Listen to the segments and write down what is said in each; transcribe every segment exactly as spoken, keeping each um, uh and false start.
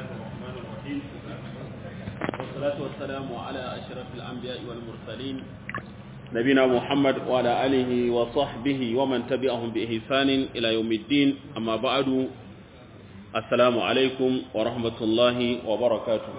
الله الرحمن الرحيم والصلاة والسلام على أشرف الأنبياء والمرسلين نبينا محمد وعلى آله وصحبه ومن تبعهم بإحسان إلى يوم الدين أما بعد السلام عليكم ورحمة الله وبركاته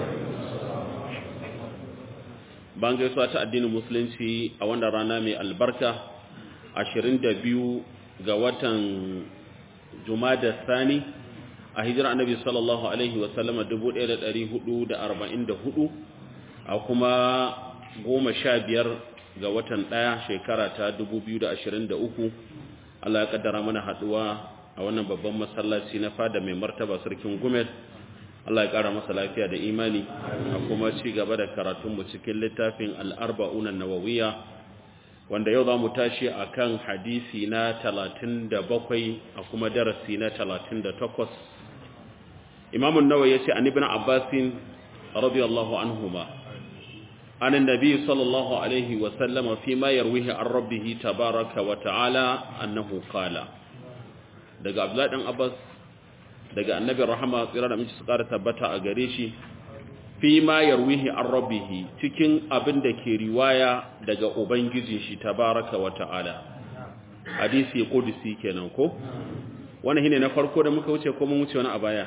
bayan gaisuwa ta addinin musulunci a wannan rana mai albarka ashirin da biyu ga watan Jumada Sani a hijira annabi sallallahu alaihi wa sallam dubu ɗaya da ɗari hudu da arba'in da hudu a kuma goma sha biyar ga watan ɗaya shekara ta dubu biyu da ashirin da uku Allah ya kaddara mana haduwa a wannan babban masallaci na fada mai martaba sarkin Gumel. Allah ya ƙara masa lafiya da imani a kuma ci gaba da karatunmu cikin littafin al'arba'una nawawiyya wanda yau za mu tashi a kan hadisi na talatin da bakwai a kuma darasi na talatin da takwas. Imamun Nawawi ya ce an ibn Abbasin radiyallahu anhuma an annabi sallallahu alaihi wa sallama fi ma yarwihi an rabbihi tabaraka wa ta'ala annahu qala. Daga Abdullah dan Abbas daga annabi rahama tsira da mace su ƙara tabbata a gare shi fi ma yarwihi an rabbihi cikin abin da ke riwaya daga ubangijin shi tabaraka wa ta'ala hadisi qudsi kenan ko wannan shine na farko da muka wuce ko mun wuce wani a baya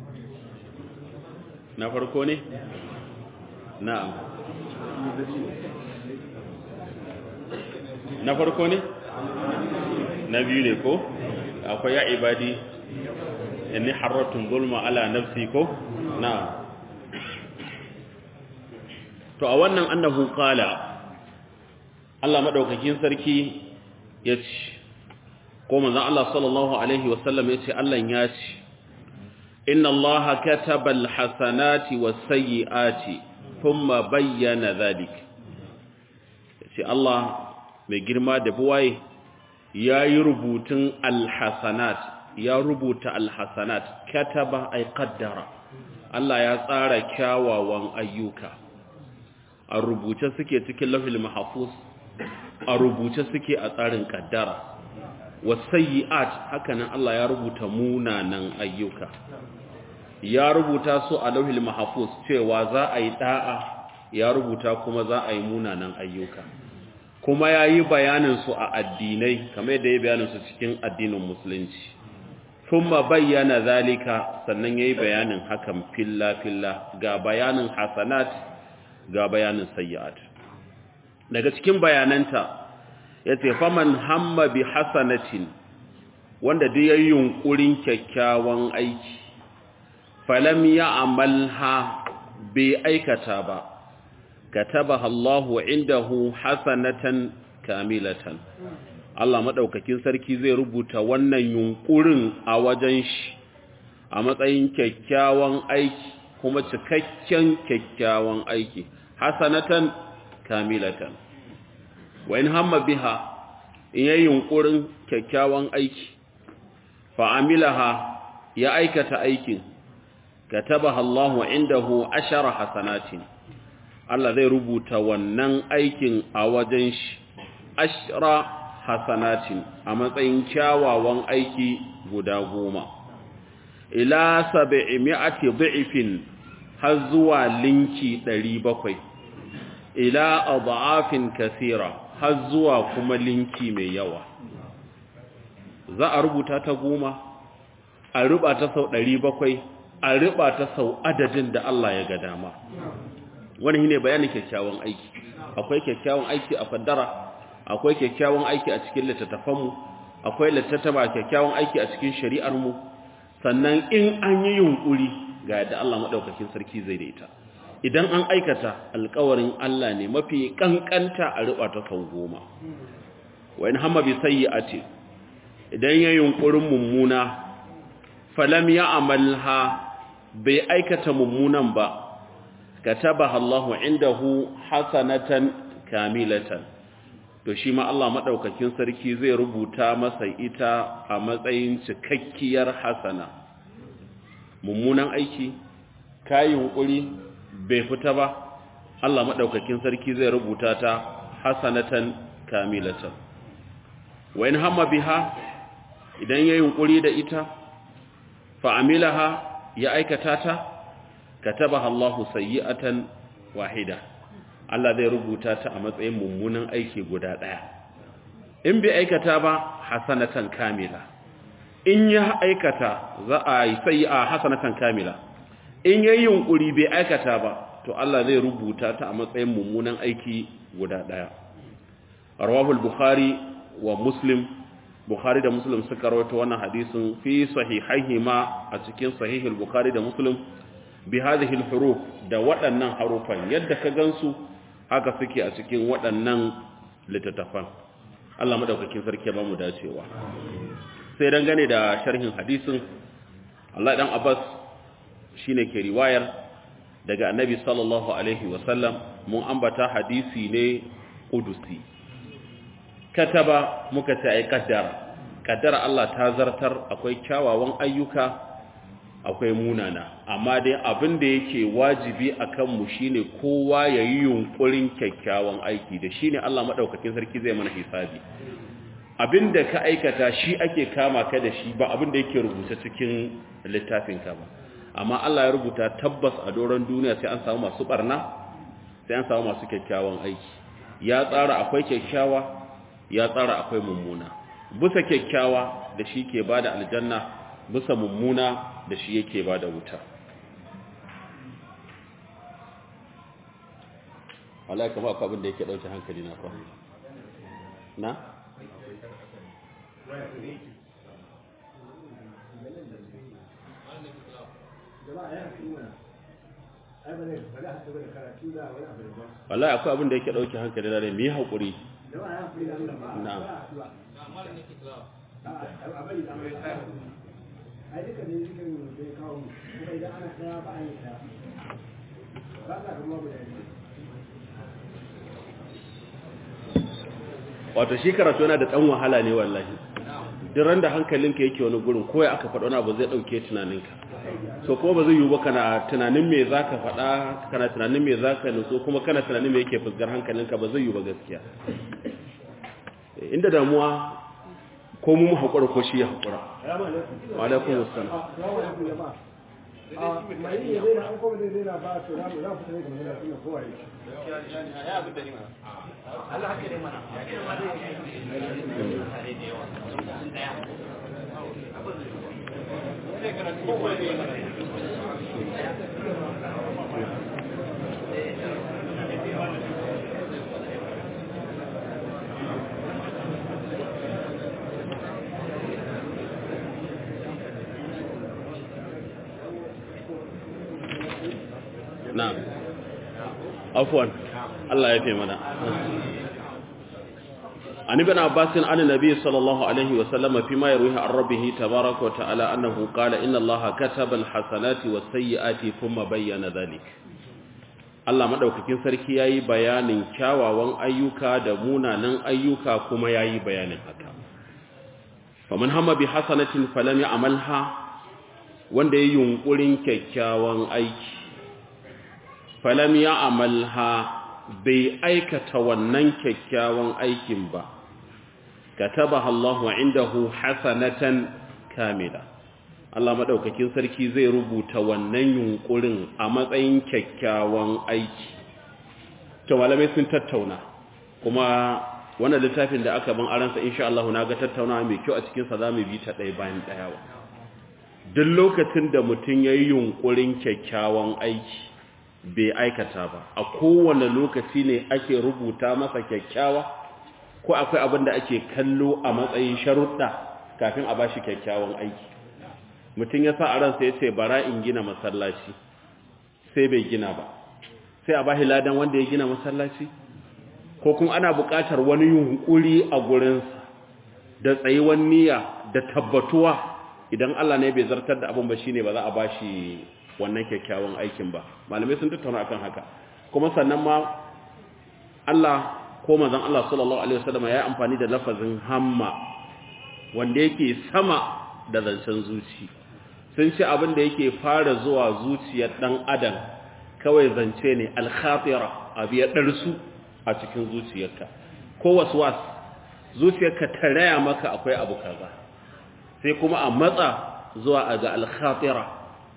na farko ne na'am na farko ne na biyu ne ko akwai ya ibadi inni harratun zulma ala nafsi ko na to a wannan annahu qala Allah madaukakin sarki yace ko manzon Allah sallallahu alaihi wasallam yace Allah ya ce inna Allah kataba alhasanati was-sayyiati thumma bayyana dhalik yace Allah mai girma da buwaye yayi rubutun alhasanat ya rubuta alhasanat kataba ay qaddara Allah ya tsara kyawawan ayyuka a rubuce suke cikin lawhil mahfuz a rubuce suke a tsarin kaddara wasayyi'at hakanan Allah ya rubuta munanan ayyuka ya rubuta su a lawhil mahfuz cewa za a yi da'a ya rubuta kuma za a yi munanan ayyuka kuma yayi bayanin su a addinai kamar yadda ya bayanin su cikin addinin musulunci thumma bayyana zalika sannan yayi bayanin hakan filla filla ga bayanin hasanat ga bayanin sayyi'at daga cikin bayananta yace faman hamma bi hasanatin wanda da yayin yunkurin kyakkyawan aiki falam ya'malha bi aikata ba katabaha Allahu indahu hasanatan kamilatan Allah maɗaukakin sarki zai rubuta wannan yunkurin a wajen shi a matsayin kyakkyawan aiki kuma cikakken kyakkyawan aiki hasanatan kamilatan wa in hamma biha in yayin yunkurin kyakkyawan aiki fa amilaha ya aikata aikin katabaha Allahu indahu ashara hasanatin Allah zai rubuta wannan aikin a wajen shi ashra hasanatin a matsayin kyawawan aiki guda goma ila sab'i mi'ati dhifin har zuwa linki ɗari bakwai ila adhafin kaseera har zuwa kuma linki mai yawa za a rubuta ta goma a ruba ta sau ɗari bakwai a ruba ta sau adadin da Allah ya ga dama wannan shine bayanin kyakkyawan aiki akwai kyakkyawan aiki a kaddara akwai kyakkyawan aiki a cikin littattafanmu akwai littattafa kyakkyawan aiki a cikin shari'armu sannan in an yi yunkuri ga yadda Allah madaukakin sarki zai daita idan an aikata alƙawarin Allah ne mafi kankanta a ruba ta sau goma wa in hamma bi sayyi'ati idan ya yunkurin mummuna falam ya'malha bai aikata mummunan ba katabaha Allahu indahu hasanatan kamilatan to shi ma Allah madaukakin sarki zai rubuta masa ita a matsayin cikakkiyar hasana mummunan aiki kai yunkuri bai fita ba Allah madaukakin sarki zai rubuta ta hasanatan kamilatan wa in hamma biha idan yayi yunkuri da ita fa amilaha ya aikata ta katabaha Allahu sayyi'atan wahida Allah zai rubuta ta a matsayin mummunan aiki guda daya in bai aikata ba hasanatan kamila in ya aikata za a yi sayyi'a hasanatan kamila in yayi yunkuri bai aikata ba to Allah zai rubuta ta a matsayin mummunan aiki guda daya rawahu al-bukhari wa muslim bukhari da muslim suka rawaito wannan hadisin fi sahihaihima a cikin sahih al-bukhari da muslim bi hadhihi al-huruf da waɗannan harufan yadda ka gansu haka suke a cikin waɗannan littattafan Allah madaukakin sarki ba mu dacewa sai dangane da sharhin hadisin Allah dan Abbas shine ke riwayar daga Annabi sallallahu alaihi wasallam mun ambata hadisi ne qudusi kataba muka ce ai kaddara kaddara Allah ta zartar akwai kyawawan ayyuka akwai munana amma dai abin da yake wajibi akan mu shine kowa yayi yunkurin kyakkyawan aiki da shine Allah madaukakin sarki zai mana hisabi abinda ka aikata shi ake kama ka da shi ba abinda yake rubuta cikin littafin ka ba amma Allah ya rubuta tabbas a doron duniya sai an samu masu barna sai an samu masu kyakkyawan aiki ya tsara akwai kyakkyawa ya tsara akwai mummuna bisa kyakkyawa da shi ke bada aljanna bisa mummuna da shi yake bada wuta wallahi kamar akwai abin da yake dauke hankali na fa na wallahi akwai abin da yake dauke hankali na ne mu yi hakuri na'am wato shi karatu yana da ɗan wahala ne wallahi duk da hankalinka yake wani gurin ko ya aka faɗa wani abu zai ɗauke tunaninka so kuma ba zai yiwu ba kana tunanin me za ka faɗa kana tunanin me za ka nutso kuma kana tunanin me yake fuskar hankalinka ba zai yiwu ba gaskiya inda damuwa ko mu haƙura ko shi ya haƙura wa alaikum assalam na'am afwan Allah ya fi mana an ibn abbas an annabi sallallahu alaihi wa sallam fi ma yarwihi an rabbih tabaaraka wa ta'ala annahu qala inna allaha kataba al-hasanati was-sayyi'ati thumma bayyana dhalik Allah madaukakin sarki yayi bayanin kyawawan ayyuka da munanan ayyuka kuma yayi bayanin haka faman hamma bi hasanatin falam ya'malha wanda yayi yunkurin kyakkyawan aiki falam ya amalha bai aikata wannan kyakkyawan aikin ba katabaha Allahu indahu hasanatan kamila Allah madaukakin sarki zai rubuta wannan yunkurin a matsayin kyakkyawan aiki to malamai sun tattauna kuma wannan littafin da aka ban aransa insha Allah na ga tattaunawa mai kyau a cikin sa zamu bi ta ɗaya bayan ɗaya duk lokacin da mutun yayi yunkurin kyakkyawan aiki bai aikata ba a kowane lokaci ne ake rubuta masa kyakkyawa ko akwai abin da ake kallo a matsayin sharuɗa kafin a bashi kyakkyawan aiki mutum ya sa a ransa ya ce bara in gina masallaci sai bai gina ba sai a bashi ladan wanda ya gina masallaci ko kuma ana buƙatar wani yunkuri a gurinsa da tsayuwar niyya da tabbatuwa idan Allah ne bai zartar da abin ba shine ba za a bashi wannan kyakkyawan aikin ba malamai sun tattauna akan haka kuma sannan ma Allah ko manzon Allah sallallahu alaihi wasallam ya yi amfani da lafazin hamma wanda yake sama da zancen zuci sun ce abin da yake fara zuwa zuciyar dan adam kawai zance ne al-khatira abi ya darsu a cikin zuciyarka ko waswas zuciyarka ta raya maka akwai abu kaza sai kuma a matsa zuwa ga al-khatira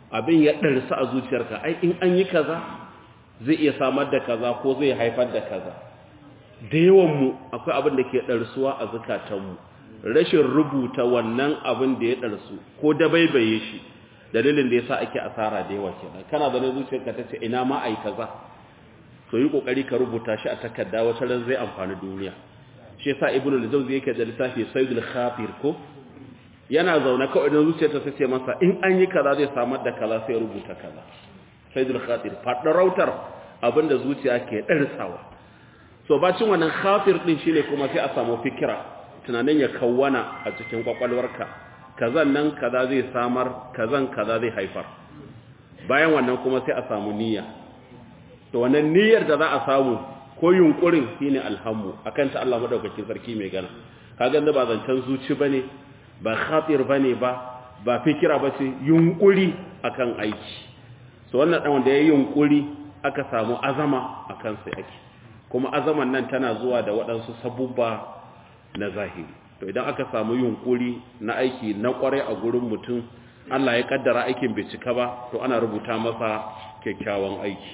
abin ya ɗarsa a zuciyarka ai in an yi kaza zai iya samar da kaza ko zai haifar da kaza da yawanmu akwai abin da ke ɗarsuwa a zukatanmu rashin rubuta wannan abin da ya ɗarsu ko da baibaye shi dalilin da ya sa ake asara da yawa kenan kana da zuciyarka ta ce ina ma a yi kaza to yi ƙoƙari ka rubuta shi a takarda wata ran zai amfani duniya shi yasa ibnu al-jawzi yake da littafi sayyidul khafir ko yana zaune kawai idan zuciyarta ta ce masa in an yi kaza zai samar da kaza sai ya rubuta kaza sayyidul khafir fadar rautar abinda zuciya ke darsawa so bacin wannan khafir din shine kuma sai a samu fikira tunanin ya kawwana a cikin kwakwalwarka kazan nan kaza zai samar kazan kaza zai haifar bayan wannan kuma sai a samu niyya to wannan niyyar da za a samu ko yunkurin shine alhammu akan ta Allah madaukakin sarki mai gana kaga da ba zancan zuci bane ba khatir bane ba ba fikira bace yunkuri akan aiki so wannan dan wanda yayin yunkuri aka samu azama akan sai ake kuma azaman nan tana zuwa da waɗansu sabubba na zahiri to idan aka samu yunkuri na aiki na kware a gurin mutum Allah ya kaddara aikin bai cika ba to ana rubuta masa kyakkyawan aiki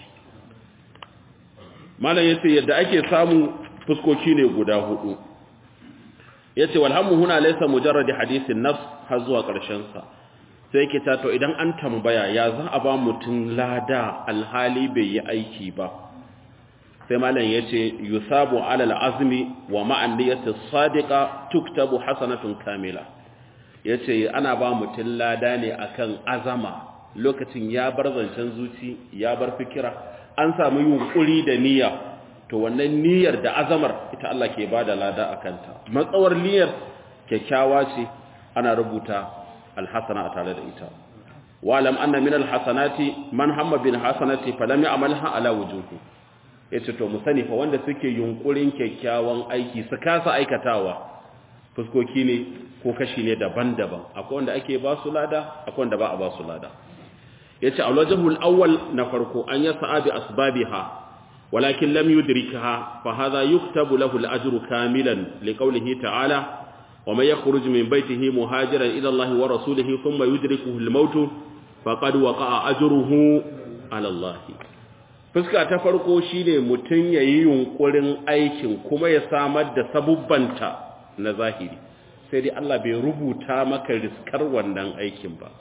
malam yace yadda ake samu fuskoki ne guda hudu yace walhammu huna laysa mujarrad hadithin nafs har zuwa karshen sa sai yake ta to idan an tambaya ya za a ba mutun lada alhali bai yi aiki ba sai malam yace yusabu ala alazmi wa ma'an niyyati sadiqa tuktabu hasanatun kamila yace ana ba mutun lada ne akan azama lokacin ya bar zancen zuci ya bar fikira an samu yunkuri da niyya to wannan niyyar da azamar ita Allah ke bada lada akanta matsawar niyyar kyakkyawa ce ana rubuta alhasana a tare da ita walam anna min alhasanati man hamma bil hasanati falam ya'malha ala wujuhi yace to mu sani fa wanda suke yunkurin kyakkyawan aiki su kasa aikatawa fuskoki ne ko kashi ne daban-daban akwai wanda ake ba su lada akwai wanda ba a ba su lada yace alwajhul awwal na farko an yasa bi asbabiha walakin lam yudrikha fa hadha yuktabu lahu al-ajru kamilan liqawlihi ta'ala wa man yakhruj min baytihi muhajiran ila Allah wa rasulihi thumma yudrikuhu al-maut faqad waqa'a ajruhu ala Allah fuska ta farko shine mutun yayi yunkurin aikin kuma ya samar da sabubbanta na zahiri sai dai Allah bai rubuta maka riskar wannan aikin ba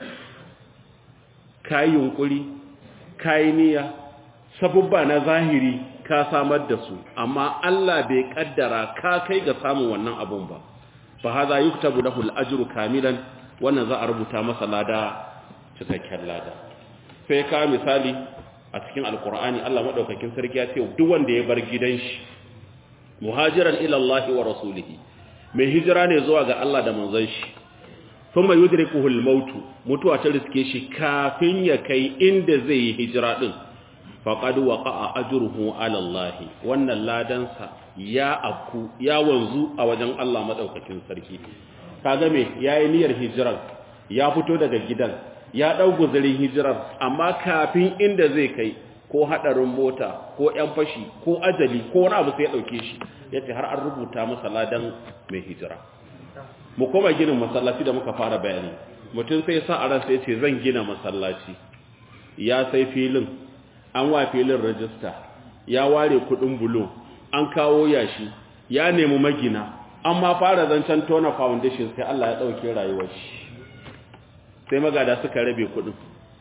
kayi yunkuri kayi niyya sabubba na zahiri ka samar da su amma Allah bai kaddara ka kai ga samun wannan abun ba fa hadha yuktabu lahu al-ajru kamilan wannan za a rubuta masa lada cikakken lada sai ka misali a cikin alqur'ani Allah madaukakin sarki ya ce duk wanda ya bar gidan shi muhajiran ila Allah wa rasulihi mai hijira ne zuwa ga Allah da manzon shi thumma yudrikuhu al-maut mutuwa ta riske shi kafin ya kai inda zai yi hijira din faqad waqa'a ajruhu ala Allah wannan ladansa ya akku ya wanzu a wajen Allah madaukakin sarki kaga me yayi niyyar hijirar ya fito daga gidan ya dau guzurin hijirar amma kafin inda zai kai ko hadarin mota ko yan fashi ko ajali ko wani abu sai ya dauke shi yace har an rubuta masa ladan mai hijira mu koma ginin masallaci da muka fara bayani mutum sai sa a ransa yace zan gina masallaci ya sai filin an wa filin rajista ya ware kudin bulo an kawo yashi ya nemi magina amma fara zancen tona foundation sai Allah ya dauke rayuwar shi sai magada suka rabe kudin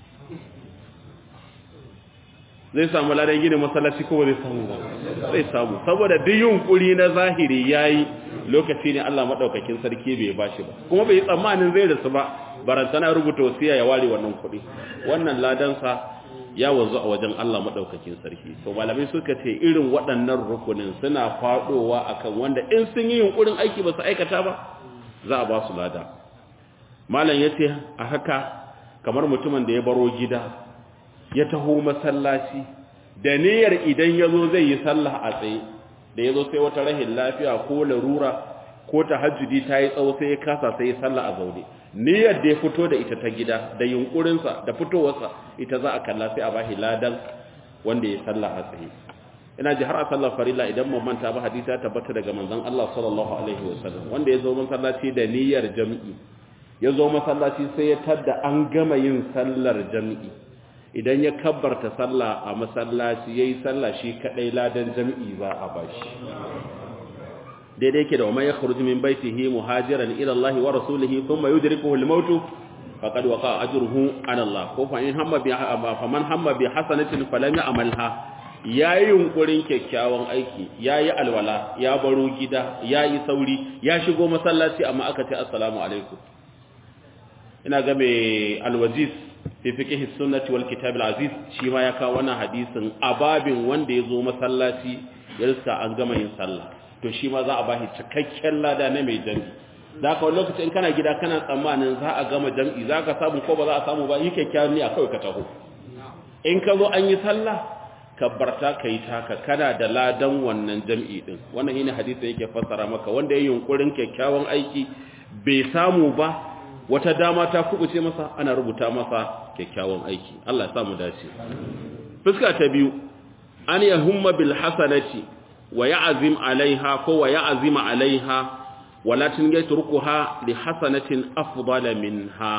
zai samu ladan gina masallaci ko zai samu ba zai samu saboda duk yunkuri na zahiri yayi lokaci ne Allah madaukakin sarki bai bashi ba kuma bai tsammanin zai rasu ba barantana rubuta wasiya ya ware wannan kudi wannan ladan sa ya wanzu a wajen Allah madaukakin sarki to malamai suka ce irin waɗannan rukunin suna fadowa akan wanda in sun yi yunkurin aiki ba su aikata ba za a ba su lada malam yace a haka kamar mutumin da ya baro gida ya taho masallaci da niyyar idan yazo zai yi sallah a tsaye da yazo sai wata rahin lafiya ko larura ko tahajjudi tayi tsawo sai ya kasa sai ya sallah a zaune niyyar da ya fito da ita ta gida da yunkurinsa da fitowarsa ita za a kalla sai a bashi ladan wanda ya sallah a tsaye ina ji har a sallar farilla idan mun manta ba hadisi ya tabbata daga manzon Allah sallallahu alaihi wasallam wanda ya zo masallaci da niyyar jami'i ya zo masallaci sai ya tadda an gama yin sallar jami'i idan ya kabbarta sallah a masallaci yayi sallah shi kadai ladan jami'i za a bashi daidai yake da wa man yakhruju min baytihi muhajiran ila Allah wa rasulihi thumma yudrikuhu al-maut faqad waqa ajruhu ala Allah ko fa in hamma bi fa man hamma bi hasanatin falam ya'malha yayi yunkurin kyakkyawan aiki yayi alwala ya baro gida yayi sauri ya shigo masallaci amma aka ce assalamu alaikum ina ga mai alwajiz fi fiqh sunnati wal kitab al-aziz shi ma ya kawo wannan hadisin ababin wanda yazo masallaci ya riska an gama yin sallah to shi ma za a bashi cikakken lada na mai jami'i za ka wani lokacin kana gida kana tsammanin za a gama jami'i za ka samu ko ba za a samu ba yi kyakkyawan niyya kawai ka taho in ka zo an yi sallah ka barta ka yi taka kana da ladan wannan jami'i din wannan shine hadisi yake fassara maka wanda yayin yunkurin kyakkyawan aiki bai samu ba wata dama ta kubuce masa ana rubuta masa kyakkyawan aiki Allah ya samu dace fuska ta biyu an yahumma bil hasanati wa ya'zim alaiha ko wa ya'zima alaiha walakin yatrukuha li hasanatin afdala minha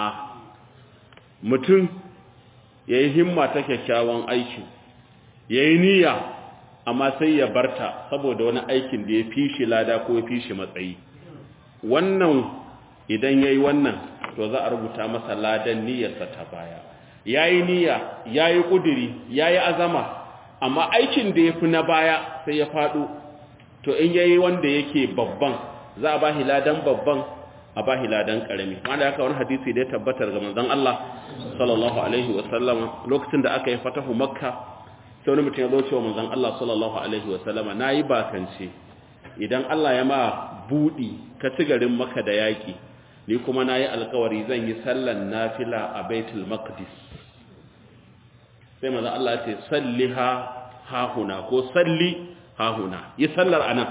mutum yayi himma ta kyakkyawan aiki yayi niyya amma sai ya barta saboda wani aikin da ya fishi lada ko ya fishi matsayi wannan idan yayi wannan to za a rubuta masa ladan niyyarsa ta baya yayi niyya yayi kudiri yayi azama amma aikin da yafi na baya sai ya fado to in yayi wanda yake babban za a bahi ladan babban a bahi ladan karami wanda haka wani hadisi da ya tabbatar ga manzon Allah sallallahu alaihi wasallam lokacin da aka yi fatahu makka sai wani mutum ya zo cewa manzon Allah sallallahu alaihi wasallama nayi bakance idan Allah ya ma budi ka ci garin makka da yaki ni kuma nayi alƙawari zan yi sallan nafila a baitul maqdis sai manzon Allah ya ce salliha hahuna ko salli hahuna yi sallar anan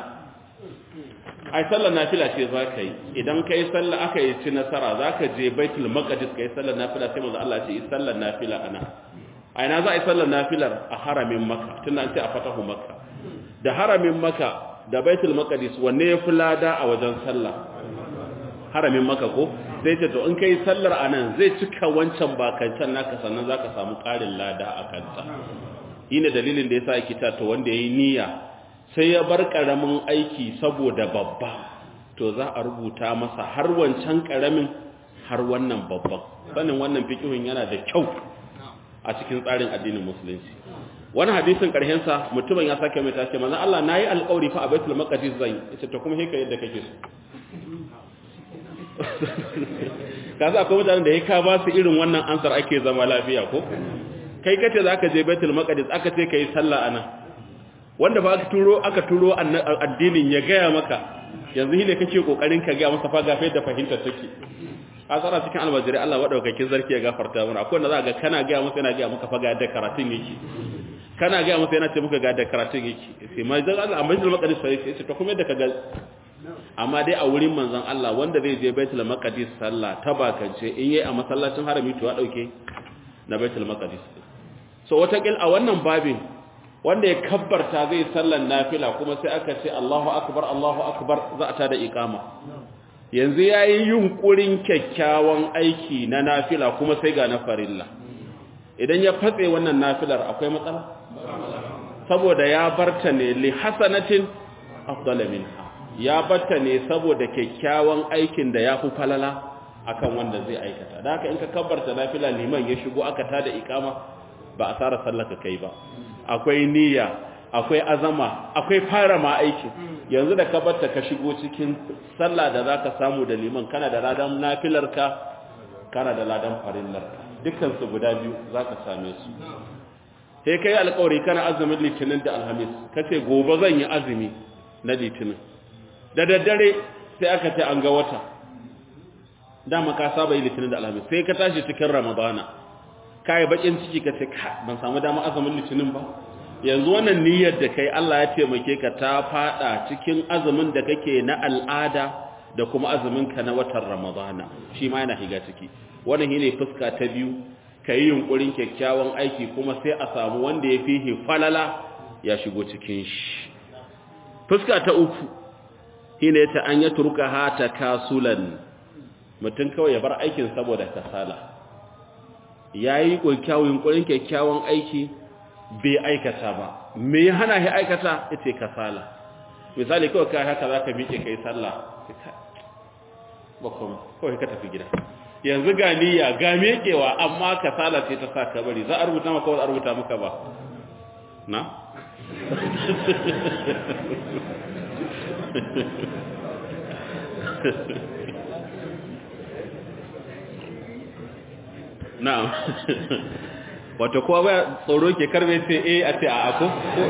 ai sallar nafila ce za ka yi idan ka yi sallar aka yi ci nasara za ka je baitul maqdis ka yi sallar nafila sai manzo Allah ce yi sallar nafila anan ai na za a yi sallar nafilar a haramin makka tun an ce a fatahu makka da haramin makka da baitul maqdis wanne ya fi lada a wajen sallah haramin makka ko sai ce to in kai sallar anan zai cika wancan bakancan naka sannan zaka samu ƙarin lada a kanta shine dalilin da yasa yake ta to wanda yayi niyya sai ya bar karamin aiki saboda babba to za a rubuta masa har wancan karamin har wannan babban sanin wannan fiqhin yana da kyau a cikin tsarin addinin musulunci wannan hadisin karshen sa mutumin ya sake mai tace manzo Allah nayi alƙawari fa a Baitul Maqdis zan yace to kuma heka yadda kake so kaza akwai mutanen da yake ba su irin wannan ansar ake zama lafiya ko kai kace zaka je Baitul Maqdis aka ce kai sallah anan wanda ba aka turo aka turo addinin ya gaya maka yanzu ne kake kokarin ka ga masa fa gafe da fahimtar take a tsara cikin almajiri Allah wadaukakin zarki ya gafarta mana akwai wanda za ga kana ga masa yana ga maka fa ga da karatun yake kana ga masa yana ce muka ga da karatun yake sai mai dan Allah amma Baitul Maqdis sai sai to kuma yadda ka ga amma dai a wurin manzon Allah wanda zai je Baitul Maqdis sallah ta bakance in yayi a masallacin harami to ya dauke na Baitul Maqdis so watakil a wannan babin wanda ya kabbarta zai sallan nafila kuma sai aka ce Allahu akbar Allahu akbar za a tada iqama yanzu yayi yunkurin kyakkyawan aiki na nafila kuma sai ga na farilla idan ya fatse wannan nafilar akwai matsala saboda ya barta ne li hasanatin afdal minha ya barta ne saboda kyakkyawan aikin da yafi falala akan wanda zai aikata da haka in ka kabbarta nafila liman ya shigo aka tada iqama ba a tsara sallaka kai ba akwai niyya akwai azama akwai fara ma aiki yanzu da ka batta ka shigo cikin sallah da zaka samu da liman kana da ladan nafilarka kana da ladan farillarka dukkan su guda biyu zaka same su sai kai alƙawari kana azumin litinin da alhamis kace gobe zan yi azumi na litinin da daddare sai aka ce an ga wata dama ka saba yi litinin da alhamis sai ka tashi cikin ramadana kai bakin ciki ka ce ban samu dama azumin litinin ba yanzu wannan niyyar da kai Allah ya taimake ka ta fada cikin azumin da kake na al'ada da kuma azumin ka na watan ramadana shi ma yana higa ciki wannan shine fuska ta biyu kai yunkurin kyakkyawan aiki kuma sai a samu wanda ya fihi falala ya shigo cikin shi fuska ta uku shine ta an yatruka ha takasulan mutum kawai ya bar aikin saboda kasala yayi kokkyawun kurin kyakkyawan aiki bai aikata ba me ya hana shi aikata yace kasala misali kawai kai haka zaka miƙe kai sallah ba kuma kawai ka tafi gida yanzu ga niyya ga miƙewa amma kasala ce ta saka bari za a rubuta maka ko za a rubuta maka ba na na'am wato kowa ba tsoro ke karbe ce eh a ce a'a ko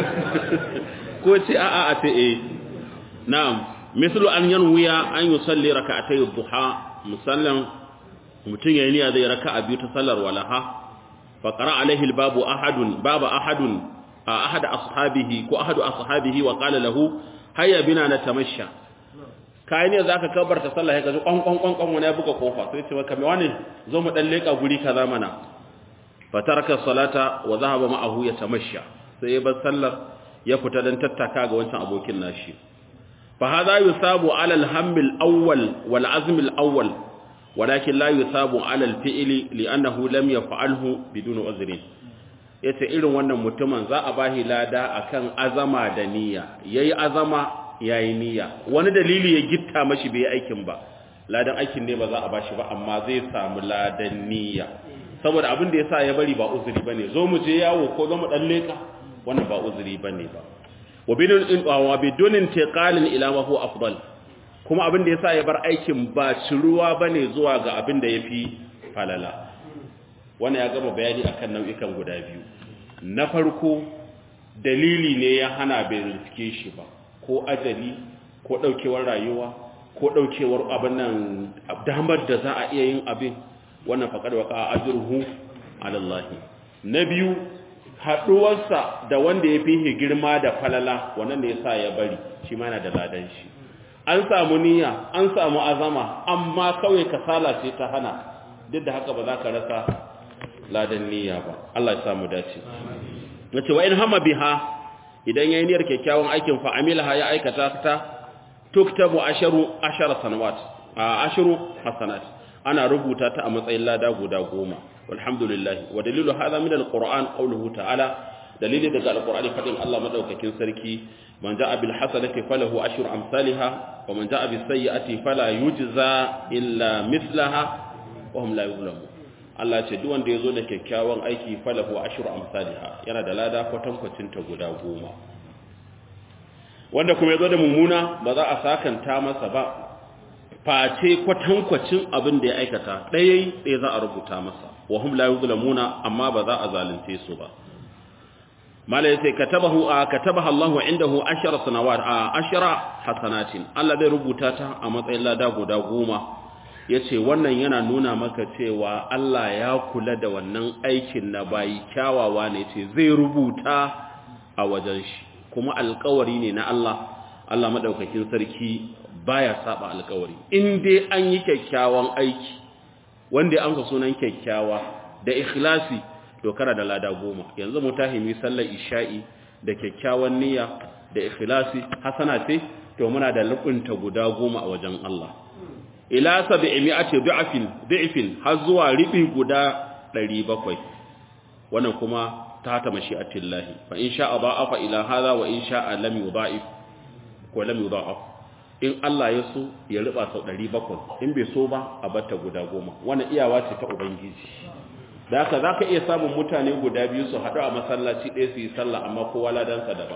ko ce a'a a ce eh na'am mislu an yanwiya an yusalli rak'atay ad-duha musallan mutun yayin niyya zai raka'a biyu ta sallar walaha fa qara alaihi al-babu ahadun baba ahadun ahad ashabihi ko ahadu ashabihi wa qala lahu hayya bina natamashsha kai ne zaka kabarta sallah sai ka ji kon kon kon kon wani ya buga kofa sai ce maka me wani zo mu dan leka guri kaza mana fataraka salata wa zahaba ma'ahu yatamashsha sai ba sallar ya fita dan tattaka ga wancan abokin nashi fa hada yusabu ala al-hamm al-awwal wal azm al-awwal walakin la yusabu ala al-fi'li li'annahu lam yaf'alhu bidun uzri yace irin wannan mutumin za a bahi lada akan azama da niyya yayi azama yayi niyya wani dalili ya gitta mashi bai aikin ba ladan aikin ne ba za a bashi ba amma zai samu ladan niyya saboda abin da yasa ya bari ba uzuri bane zo mu je yawo ko zo mu dan leka wannan ba uzuri bane ba wa bidun in wa bidun intiqalin ila ma huwa afdal kuma abin da yasa ya bar aikin ba ciruwa bane zuwa ga abin da yafi falala wannan ya gama bayani akan nau'ikan guda biyu na farko dalili ne ya hana bai riske shi ba ko ajali ko daukewar rayuwa ko daukewar abin nan damar da za a iya yin abin wannan faqad waqa ajruhu ala Allah na biyu haduwarsa da wanda ya fi girma da falala wannan ne yasa ya bari shi ma yana da ladan shi an samu niyya an samu azama amma kawai kasala ce ta hana duk da haka ba za ka rasa ladan niyya ba Allah ya samu dace nace wa in hama biha idan yayin niyyar kyakkyawan aikin fa amilaha ya aikata ta tuktabu asharu ashara sanawat a asharu hasanat ana rubuta ta a matsayin lada guda goma walhamdulillah wa dalilu hadha min alquran qawluhu ta'ala dalili daga alqur'ani fadin Allah madaukakin sarki man ja'a bil hasanati falahu ashru amsalha wa man ja'a bis sayyi'ati fala yujza illa mithlaha wa hum la yuzlamun Allah ce duk wanda yazo da kyakkyawan aiki falahu ashru amsalha yana da lada kwatankwacin ta guda goma wanda kuma yazo da mummuna ba za a sakanta masa ba face kwatankwacin abin da ya aikata ɗaya ɗaya za a rubuta masa wa hum la yuzlamuna amma ba za a zalunce su ba mala yace katabahu a katabaha Allahu indahu ashara sanawat a ashara hasanatin Allah zai rubuta ta a matsayin lada guda goma yace wannan yana nuna maka cewa Allah ya kula da wannan aikin na bayi kyawawa ne yace zai rubuta a wajen shi kuma alƙawari ne na Allah Allah madaukakin sarki baya saba alƙawari in dai an yi kyakkyawan aiki wanda an ka sunan kyakkyawa da ikhlasi to kana da lada goma yanzu mu tahimi sallar isha'i da kyakkyawan niyya da ikhlasi hasana ce to muna da lukunta guda goma a wajen Allah ila sab'imi'ati du'afin du'fin har zuwa ribi guda ɗari bakwai wannan kuma ta ta mashi'atillahi fa in sha'a da'afa ila hadha wa in sha'a lam yudha'if ko lam yudha'af in Allah ya so ya riba sau ɗari bakwai in bai so ba a batta guda goma wannan iyawa ce ta ubangiji da haka za ka iya samun mutane guda biyu su haɗu a masallaci ɗaya su yi sallah amma kowa ladansa daban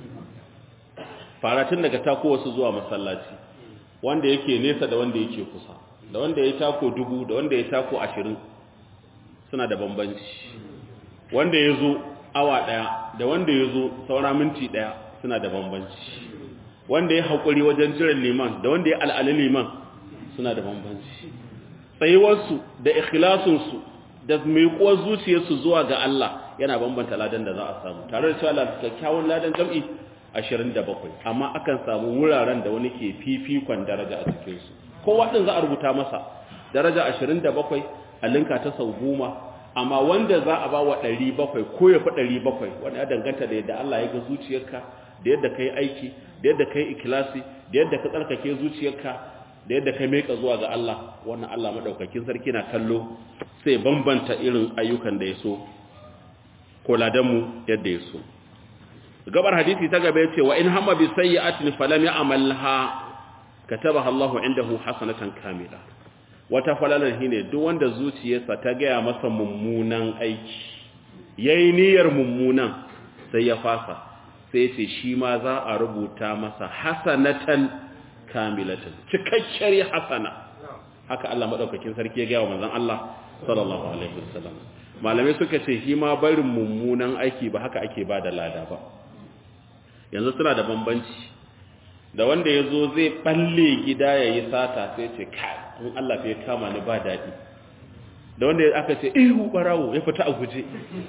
faratun daga tako wasu zuwa masallaci wanda yake nesa da wanda yake kusa da wanda ya tako dubu da wanda ya tako ashirin suna da bambanci wanda ya zo awa ɗaya da wanda ya zo saura minti ɗaya suna da bambanci wanda ya haƙuri wajen jiran liman da wanda ya al'ali liman suna da bambanci tsayuwarsu da ikhlasunsu da miƙuwar zuciyarsu zuwa ga Allah yana bambanta ladan da za a samu tare da cewa kyakkyawan ladan jam'i ashirin da bakwai amma akan samu wuraren da wani ke fifikon daraja a cikinsu kowa ɗin za a rubuta masa daraja ashirin da bakwai a linka ta sau goma amma wanda za a ba wa ɗari bakwai ko ya fi ɗari bakwai wanda ya danganta da yadda Allah ya ga zuciyarka da yadda ka yi aiki da yadda ka yi ikilasi da yadda ka tsarkake zuciyarka da yadda ka meka zuwa ga Allah wannan Allah madaukakin sarki na kallo sai bambanta irin ayyukan da ya so ko ladanmu yadda ya so gabar hadisi ta gaba yace wa in hamma bi sayyi'atin falam ya'malha katabaha Allahu indahu hasanatan kamila wata falalar shine duk wanda zuciyarsa ta gaya masa mummunan aiki yayi niyyar mummunan sai ya fasa sai ce shi ma za a rubuta masa hasanatan kamilatan cikakkiyar hasana haka Allah madaukakin sarki ya gaya wa manzon Allah sallallahu alaihi wasallam malamai suka ce shi ma barin mummunan aiki ba haka ake bada lada ba yanzu suna da bambanci da wanda yazo zai balle gida yayi sata sai ce kai in Allah bai kama ni ba dadi da wanda aka ce ihu barawo ya fita a guje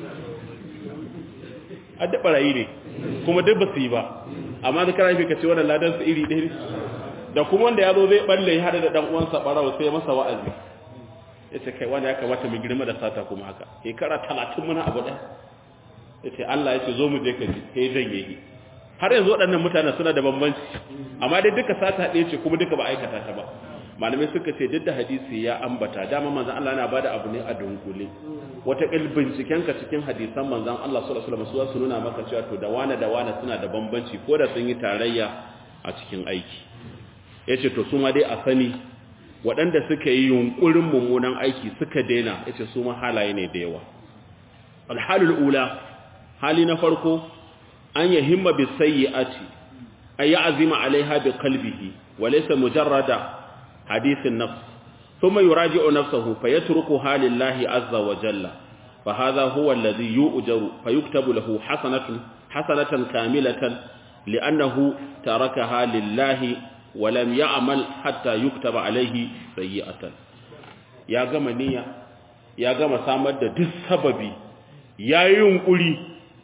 adda barayi ne kuma duk ba su yi ba amma da kana fi kace wannan ladan su iri ɗaya da kuma wanda yazo zai balle ya hada da dan uwansa barawo sai masa wa'azi yace kai wanda ya kamata mu girma da sata kuma haka shekara talatin muna abu da yace Allah yace zo mu je ka ji sai dan yayi har yanzu waɗannan mutane suna da bambanci amma dai duka sata ɗaya ce kuma duka ba aikata ta ba malamai suka ce duk da hadisi ya ambata dama manzon Allah yana bada abu ne a dunkule wata binciken ka cikin hadisan manzon Allah sallallahu alaihi wasallam su nuna maka cewa to da wani da wani suna da bambanci ko da sun yi tarayya a cikin aiki yace to su ma dai a sani waɗanda suka yi yunkurin mummunan aiki suka daina yace su ma halaye ne da yawa alhalul ula hali na farko an yahimma bis sayyi'ati ay ya'zima 'alayha bi qalbihi wa laysa mujarrada حديث النفس ثم يراجع نفسه فيتركها لله عز وجل فهذا هو الذي يؤجر فيكتب له حسنة حسنة كاملة لأنه تركها لله ولم يعمل حتى يكتب عليه سيئة يا جمانية يا جماعة سامد دس سببي يا ينقلي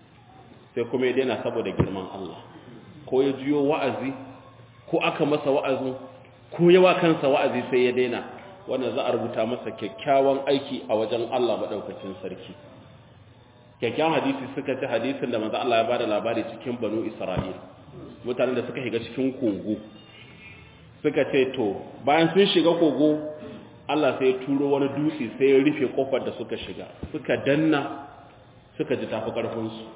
سيكون يدينا سبب جرمان الله ko ya jiyo wa'azi ko aka masa wa'azin ko yawa kansa wa'azi sai ya daina wannan za a rubuta masa kyakkyawan aiki a wajen Allah madaukakin sarki kyakkyawan hadisi suka ci hadisin da manzo Allah ya bada labari cikin banu Isra'il mutanen da suka shiga cikin kogo suka ce to bayan sun shiga kogo Allah sai ya turo wani dutse sai ya rufe kofar da suka shiga suka danna suka ji tafi karfin su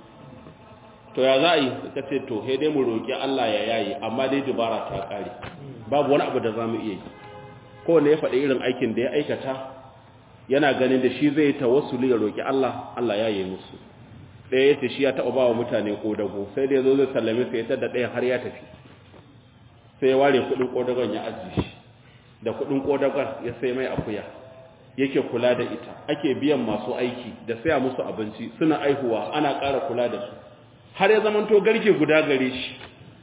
to ya za a yi suka ce to sai dai mu roki Allah ya yayi amma dai dubara ta kare babu wani abu da za mu iya yi kowane ya faɗi irin aikin da ya aikata yana ganin da shi zai tawassuli ya roƙi Allah Allah ya yi musu ɗaya ya ce shi ya taɓa ba wa mutane ƙodago sai da ya zo zai sallame sai ya tada ɗaya har ya tafi sai ya ware kuɗin ƙodagon ya ajiye shi da kuɗin ƙodagon ya sai mai akuya yake kula da ita ake biyan masu aiki da saya musu abinci suna aihuwa ana ƙara kula da su har ya zamanto garke guda gare shi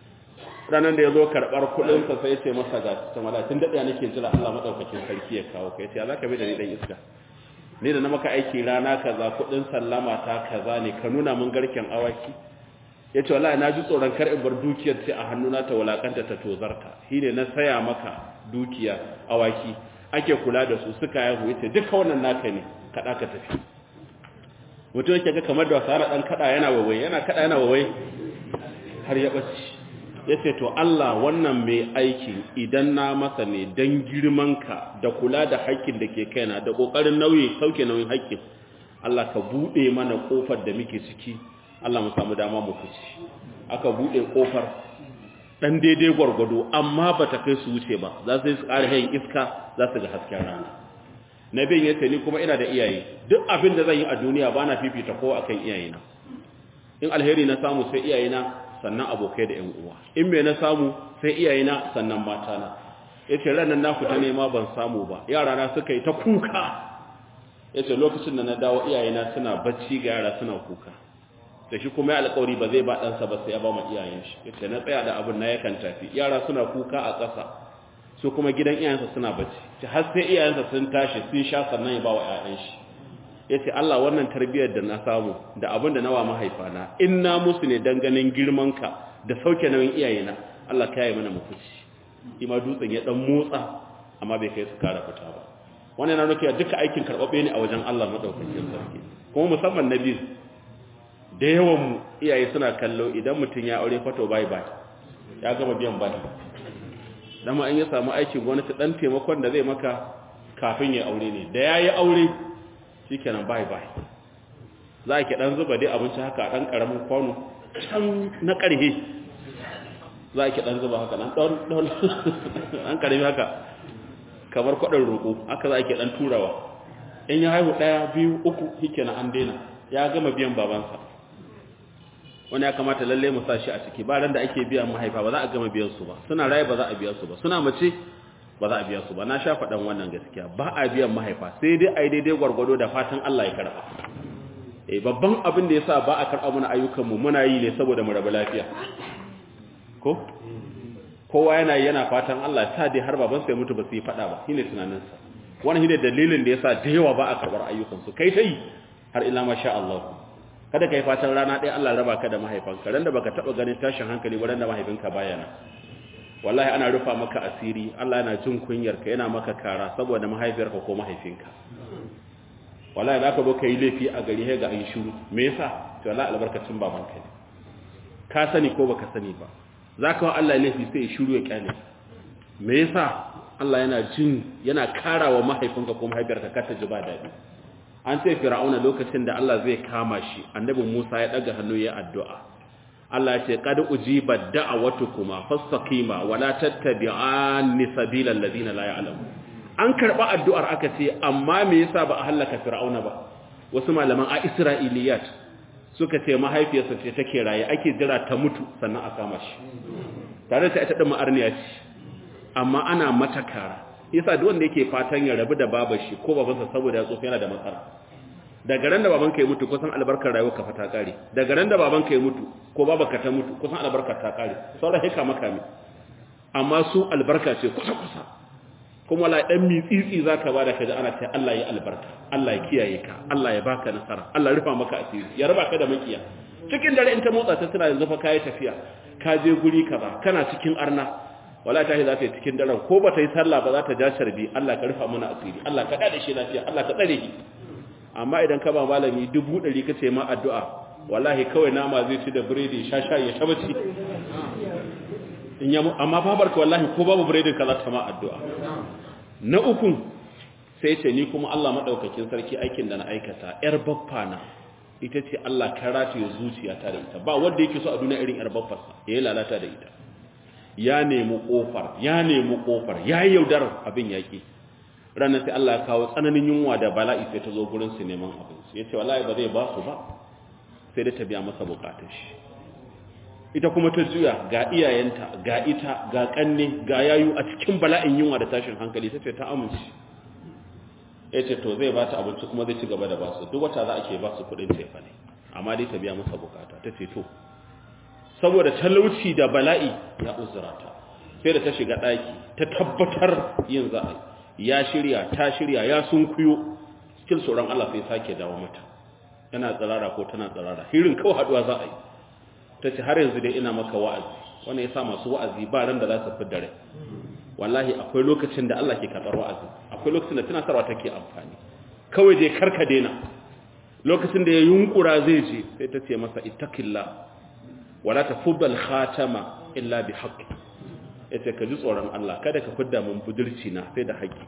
ranar da ya zo karɓar kuɗinsa sai ce masa ga tamala tun daɗaya nake jira Allah maɗaukakin sarki ya kawo ka ya ce ya za ka bi da ni ɗan iska ni da na maka aiki rana kaza kuɗin sallama ta kaza ne ka nuna mun garken awaki ya ce wallahi na ji tsoron kar in bar dukiyar ce a hannuna ta walakanta ta tozarta shi ne na saya maka dukiya awaki ake kula da su suka yahu ya ce duka wannan naka ne kaɗa ka tafi mutum yake ga kamar da wasa ɗan kaɗa yana wawai yana kaɗa yana wawai har ya ɓace ya ce to Allah wannan mai aikin idan na masa ne don girmanka da kula da haƙƙin da ke kaina da ƙoƙarin nauyi sauke nauyin haƙƙin Allah ka buɗe mana ƙofar da muke ciki Allah mu samu dama mu fice aka buɗe ƙofar ɗan daidai gwargwado amma ba ta kai su wuce ba za su yi su ƙara hayin iska za su ga hasken rana na bin ya ce ni kuma ina da iyaye duk abin da zan yi a duniya ba na fifita ko akan iyayena in alheri na samu sai iyayena sannan abokai da ƴan uwa in me na samu sai iyayena sannan matana yace ranan na fita nema ban samu ba yara na suka yi ta kuka yace lokacin da na dawo iyayena suna bacci ga yara suna kuka da shi kuma ya alƙawari ba zai ba ɗansa ba sai ya ba mu iyayen shi yace na tsaya da abin na yakan tafi yara suna kuka a ƙasa su kuma gidan iyayensa suna bacci har sai iyayensa sun tashi sun sha sannan ya ba wa ƴaƴan shi yace Allah wannan tarbiyyar da na samu da abin da nawa mahaifana in na musu ne dan ganin girmanka da sauke nauyin iyayena Allah ka yi mana mutunci ima dutsen ya dan motsa amma bai kai su kara fita ba wannan yana nuna duka aikin karbabbe ne a wajen Allah madaukakin sarki kuma musamman nabi da yawan mu iyaye suna kallo idan mutun ya aure fato bye bye ya gama biyan bani dama an ya samu aikin gwamnati dan taimakon da zai maka kafin ya aure ne da yayi aure shikenan bye bye za ki dan zuba dai abinci haka a dan karamin kwano can na karhe za ki dan zuba haka nan don don an karbi haka kamar kwadin roko haka za ki dan turawa in ya haihu daya biyu uku shikenan an daina ya gama biyan babansa wani ya kamata lalle mu sashi a ciki ba ran da ake biyan mahaifa ba za a gama biyan su ba suna raye ba za a biya su ba suna mace ba za a biya su ba na sha faɗan wannan gaskiya ba a biyan mahaifa sai dai ai daidai gwargwado da fatan Allah ya karba eh babban abin da yasa ba a karba mana ayyukan mu muna yi ne saboda mu rabu lafiya ko kowa yana yana fatan Allah ta dai har baban sai mutu ba su yi faɗa ba shine tunanin sa wannan shine dalilin da yasa da yawa ba a karbar ayyukan su kai tai har illa masha Allah kada kai fatan rana ɗaya Allah raba ka da mahaifanka ran da baka taba ganin tashin hankali wurin da mahaifinka bayana wallahi ana rufa maka asiri Allah yana jin kunyar ka yana maka kara saboda mahaifiyarka ko mahaifinka wallahi zaka zo kai laifi a gari ga an shiru me yasa to wallahi albarkacin babanka ne ka sani ko baka sani ba zaka wa Allah laifi sai ya shiru ya kyale me yasa Allah yana jin yana karawa mahaifinka ko mahaifiyarka ka ta ji ba dadi an ce fir'auna lokacin da Allah zai kama shi annabi Musa ya daga hannu ya addu'a Allah ya ce qad ujibat da'awatukuma fastaqima wala tattabi'anni sabilal ladina la ya'lamun an karba addu'ar aka ce amma me yasa ba a halaka fir'auna ba wasu malaman a Isra'iliyat suka ce mahaifiyarsa ce take raye ake jira ta mutu sannan a kama shi tare da ita din ma'arniya ce amma ana mata kara yasa duk wanda yake fatan ya rabu da babar shi ko babansa saboda ya tsofa yana da matsala daga ran da babanka ya mutu kusan albarkar rayuwar ka fata kare daga ran da babanka ya mutu ko babarka ta mutu kusan albarkar ta kare sauran hika maka mi amma su albarka ce kusa kusa kuma la dan mitsitsi zaka bada kaji ana ce Allah ya albarka Allah ya kiyaye ka Allah ya baka nasara Allah rufa maka asiri ya raba ka da makiya cikin dare in ta motsa ta tana yanzu fa kai tafiya ka je guri kaza kana cikin arna wala tahi za ta yi cikin daren ko ba ta yi sallah ba za ta ja sharbi Allah ka rufa mana asiri Allah ka dade shi lafiya Allah ka tsare shi amma idan ka ba malami dubu ɗari ka ce ma addu'a wallahi kawai nama zai ci da biredi sha sha ya shabaci in ya amma babarka wallahi ko babu biredin ka za ta ma addu'a na uku sai ce ni kuma Allah madaukakin sarki aikin da na aikata yar baffa na ita ce Allah ka rataye zuciya ta da ita ba wanda yake so a duniya irin yar baffarsa yayi lalata da ita ya nemi kofar ya nemi kofar ya yaudar abin yaki ranar sai Allah ya kawo tsananin yunwa da bala'i sai ta zo gurin su neman abinci yace wallahi ba zai ba su ba sai da ta biya masa bukatun shi ita kuma ta juya ga iyayenta ga ita ga kanne ga yayu a cikin bala'in yunwa da tashin hankali sai ta amince yace to zai ba ta abinci kuma zai ci gaba da ba su duk wata za a ke ba su kudin tefa ne amma dai ta biya masa bukata ta ce to saboda talauci da bala'i ya uzurata sai da ta shiga daki ta tabbatar yin za'a ya shirya ta shirya ya sunkuyo cikin tsoron Allah sai sake dawo mata yana tsarara ko tana tsarara hirin kawai haduwa za a yi ta ce har yanzu dai ina maka wa'azi wannan yasa masu wa'azi ba ran da za su fidda rai wallahi akwai lokacin da Allah ke karɓar wa'azi akwai lokacin da tunatarwa take amfani kawai dai karka daina lokacin da ya yunkura zai je sai ta ce masa ittaqillah wala tafuddal khatama illa bi haqqi yace ka ji tsoron Allah kada ka fidda mun budurci na sai da haƙi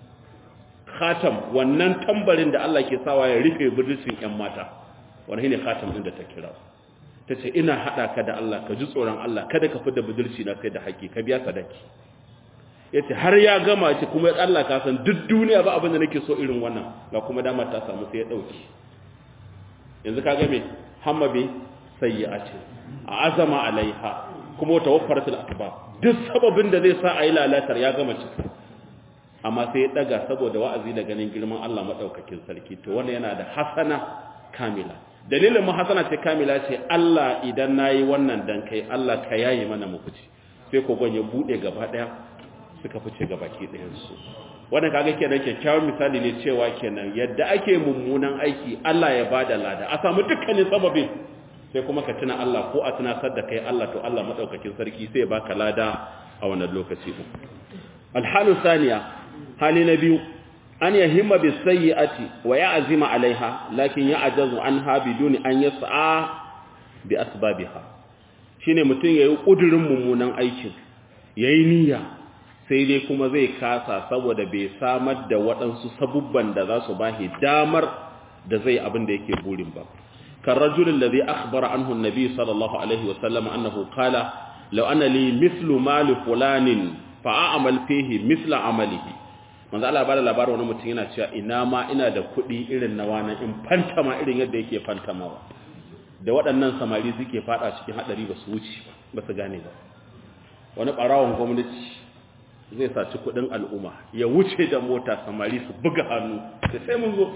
khatam wannan tambarin da Allah ke sawa ya rufe budurcin ƴan mata wannan ne khatam din da ta kira tace ina hada ka da Allah ka ji tsoron Allah kada ka fidda budurci na sai da haƙi ka biya sadaki yace har ya gama ce kuma Allah ka san duk duniya ba abin da nake so irin wannan ga kuma dama ta samu sai ya dauki yanzu ka ga me hammabi sayyi'ati azama alaiha kuma tawaffaratul asbab duk sababin da zai sa a yi lalatar ya gama ciki amma sai ya daga saboda wa'azi da ganin girman Allah madaukakin sarki to wannan yana da hasana kamila dalilin mu hasana ce kamila ce Allah idan nayi wannan dan kai Allah ka yayi mana mu fice sai ko gon ya bude gaba daya suka fice gabaki ɗayan su wannan kaga kenan kyakkyawan misali ne cewa kenan yadda ake mummunan aiki Allah ya bada lada a samu dukkanin sababin sai kuma ka tuna Allah ko a tunatar da kai Allah to Allah madaukakin sarki sai ya baka lada a wannan lokaci din alhalu thaniya hali na biyu an yahimma bis sayyi'ati wa ya'zima alaiha lakin ya'jazu anha biduni an yas'a bi asbabiha shine mutun yayi kudirin mummunan aikin yayi niyya sai dai kuma zai kasa saboda bai samar da waɗansu sabubban da za su bashi damar da zai abin da yake burin ba kan rajulin da zai akhbara anhu nabi sallallahu alaihi wasallam annahu qala law anna li mithlu mali fulanin fa a'mal fihi mithla amalihi manzo Allah ba da labarin wani mutum yana cewa ina ma ina da kuɗi irin na wani in fantama irin yadda yake fantamawa da waɗannan samari suke fada cikin hadari ba su wuce ba su gane ba wani ɓarawon gwamnati zai saci kuɗin al'umma ya wuce da mota samari su buga hannu da sai mun zo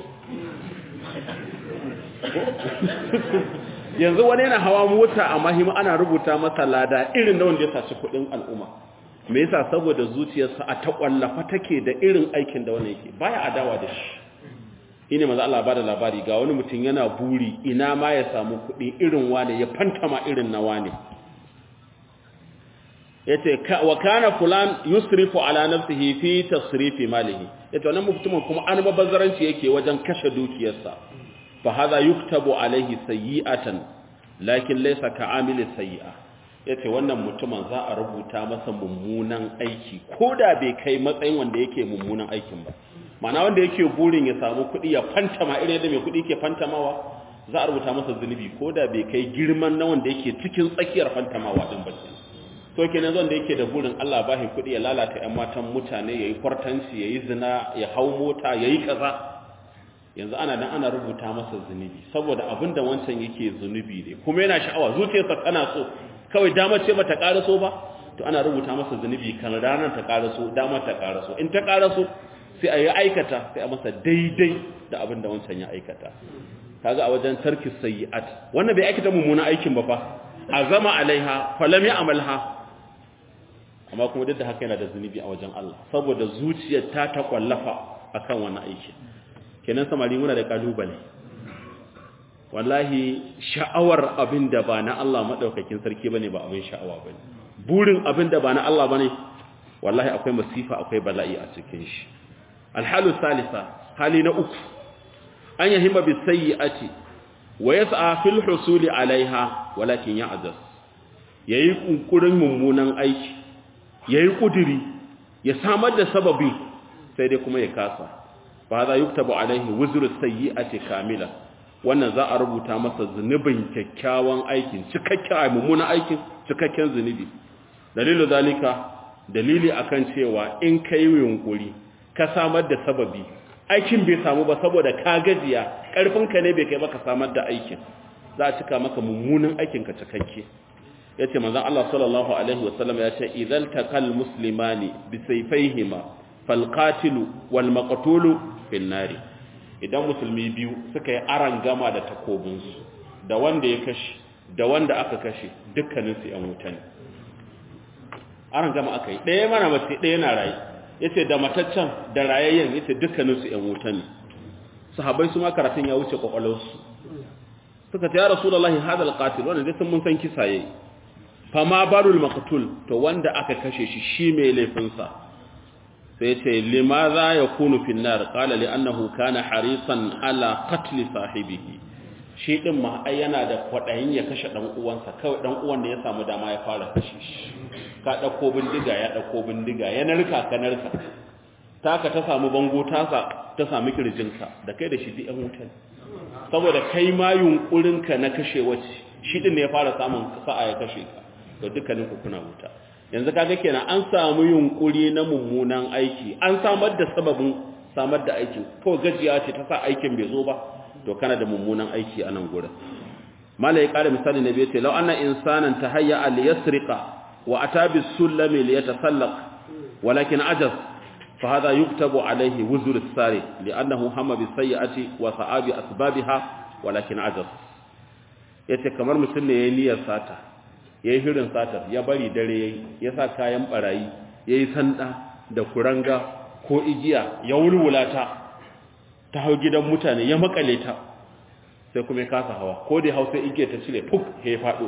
yanzu wani yana hawa mota a mahimma ana rubuta masa lada irin da wanda ya saci kuɗin al'umma me yasa saboda zuciyarsa a takwallafa take da irin aikin da wani yake baya adawa da shi ine manzo Allah bada labari ga wani mutum yana buri ina ma ya samu kuɗi irin wane ya fantama irin na wane yace wa kana fulan yusrifu ala nafsihi fi tasrifi malihi yace wannan mutumin kuma an babazzaranci yake wajen kashe dukiyarsa fa hadha yuktabu alaihi sayyi'atan lakin laysa ka'amili sayyi'a yace wannan mutumin za a rubuta masa mummunan aiki koda bai kai matsayin wanda yake mummunan aikin ba ma'ana wanda yake burin ya samu kuɗi ya fantama irin yadda mai kuɗi ke fantamawa za a rubuta masa zunubi koda bai kai girman na wanda yake cikin tsakiyar fantamawa din ba to kenan zan da yake da burin Allah ba shi kuɗi ya lalata ƴan matan mutane yayi kwartanci yayi zina ya hau mota yayi kaza yanzu ana dan ana rubuta masa zunubi saboda abinda wancan yake zunubi ne kuma yana sha'awa zuciyarsa tana so kawai damar ce bata karaso ba to ana rubuta masa zunubi kan ranar ta karaso damar ta karaso in ta karaso sai a yi aikata sai a masa daidai da abinda wancan ya aikata kaga a wajen tarki sayyi'at wannan bai aikata mummunan aikin ba fa azama alaiha falam ya'malha amma kuma duk da haka yana da zunubi a wajen Allah saboda zuciyar ta ta kwallafa akan wannan aiki kenan samari muna da kalubale wallahi sha'awar abinda ba na Allah madaukakin sarki bane ba abin sha'awa bane burin abinda ba na Allah bane wallahi akwai masifa akwai bala'i a cikin shi alhalu salisa hali na uku an yahima bis sayyi'ati wa yas'a fil husuli alaiha walakin ya'jaz yayi kunkurin mummunan aiki yayi kudiri ya samar da sababi sai dai kuma ya kasa fa za yuktabu alaihi wuzru sayyi'ati kamila wannan za a rubuta masa zunubin kyakkyawan aikin cikakken mummunan aikin cikakken zunubi dalilu zalika dalili akan cewa in kai yunkuri ka samar da sababi aikin bai samu ba saboda ka gajiya karfinka ne bai kai ba ka samar da aikin za a cika maka mummunan aikin ka cikakke yace manzon Allah sallallahu alaihi wasallam yace idzal taqal muslimani bi sayfayhima fal qatilu wal maqtulu fil nari idan musulmi biyu suka yi aran gama da takobin su da wanda ya kashi da wanda aka kashe dukkanin su yan wuta ne aran gama aka yi ɗaya mana mace ɗaya na rayi yace da mataccen da rayayyen yace dukkanin su yan wuta ne sahabbai su ma karatun ya wuce kwakwalwarsu suka ce ya rasulullahi hadal qatil wannan dai sun mun san kisa yayi fama barul maqtul to wanda aka kashe shi shi mai laifin sa sai yace limaza yakunu fil nar qala li annahu kana harisan ala qatl sahibihi shi din ma ai yana da kwadayin ya kashe dan uwansa kawai dan uwan da ya samu dama ya fara kashe shi ka dauko bindiga ya dauko bindiga ya narka ka narka taka ta samu bango tasa ta samu kirjinka da kai da shi duk yan wutan saboda kai ma yunkurinka na kashe wace shi din ne ya fara samun sa'a ya kashe ka to dukkanin ku kuna wuta yanzu kaga kenan an samu yunkuri na mummunan aiki an samar da sababin samar da aiki ko gajiya ce ta sa aikin bai zo ba to kana da mummunan aiki a nan gurin malai kare misali ne bai ce law anna insanan tahayya al yasriqa wa ata bis sulami li yatasallaq walakin ajaz fa hada yuktabu alayhi wuzur as-sari li'annahu hamma bis sayyi'ati wa sa'abi asbabiha walakin ajaz yace kamar mutum ne yayin niyyar sata yayin hirin satar ya bari dare yayi ya sa kayan barayi yayi sanda da kuranga ko igiya ya wulwulata ta hau gidan mutane ya makale ta sai kuma ya kasa hawa ko dai hausa igiya ta cire fuk ya fado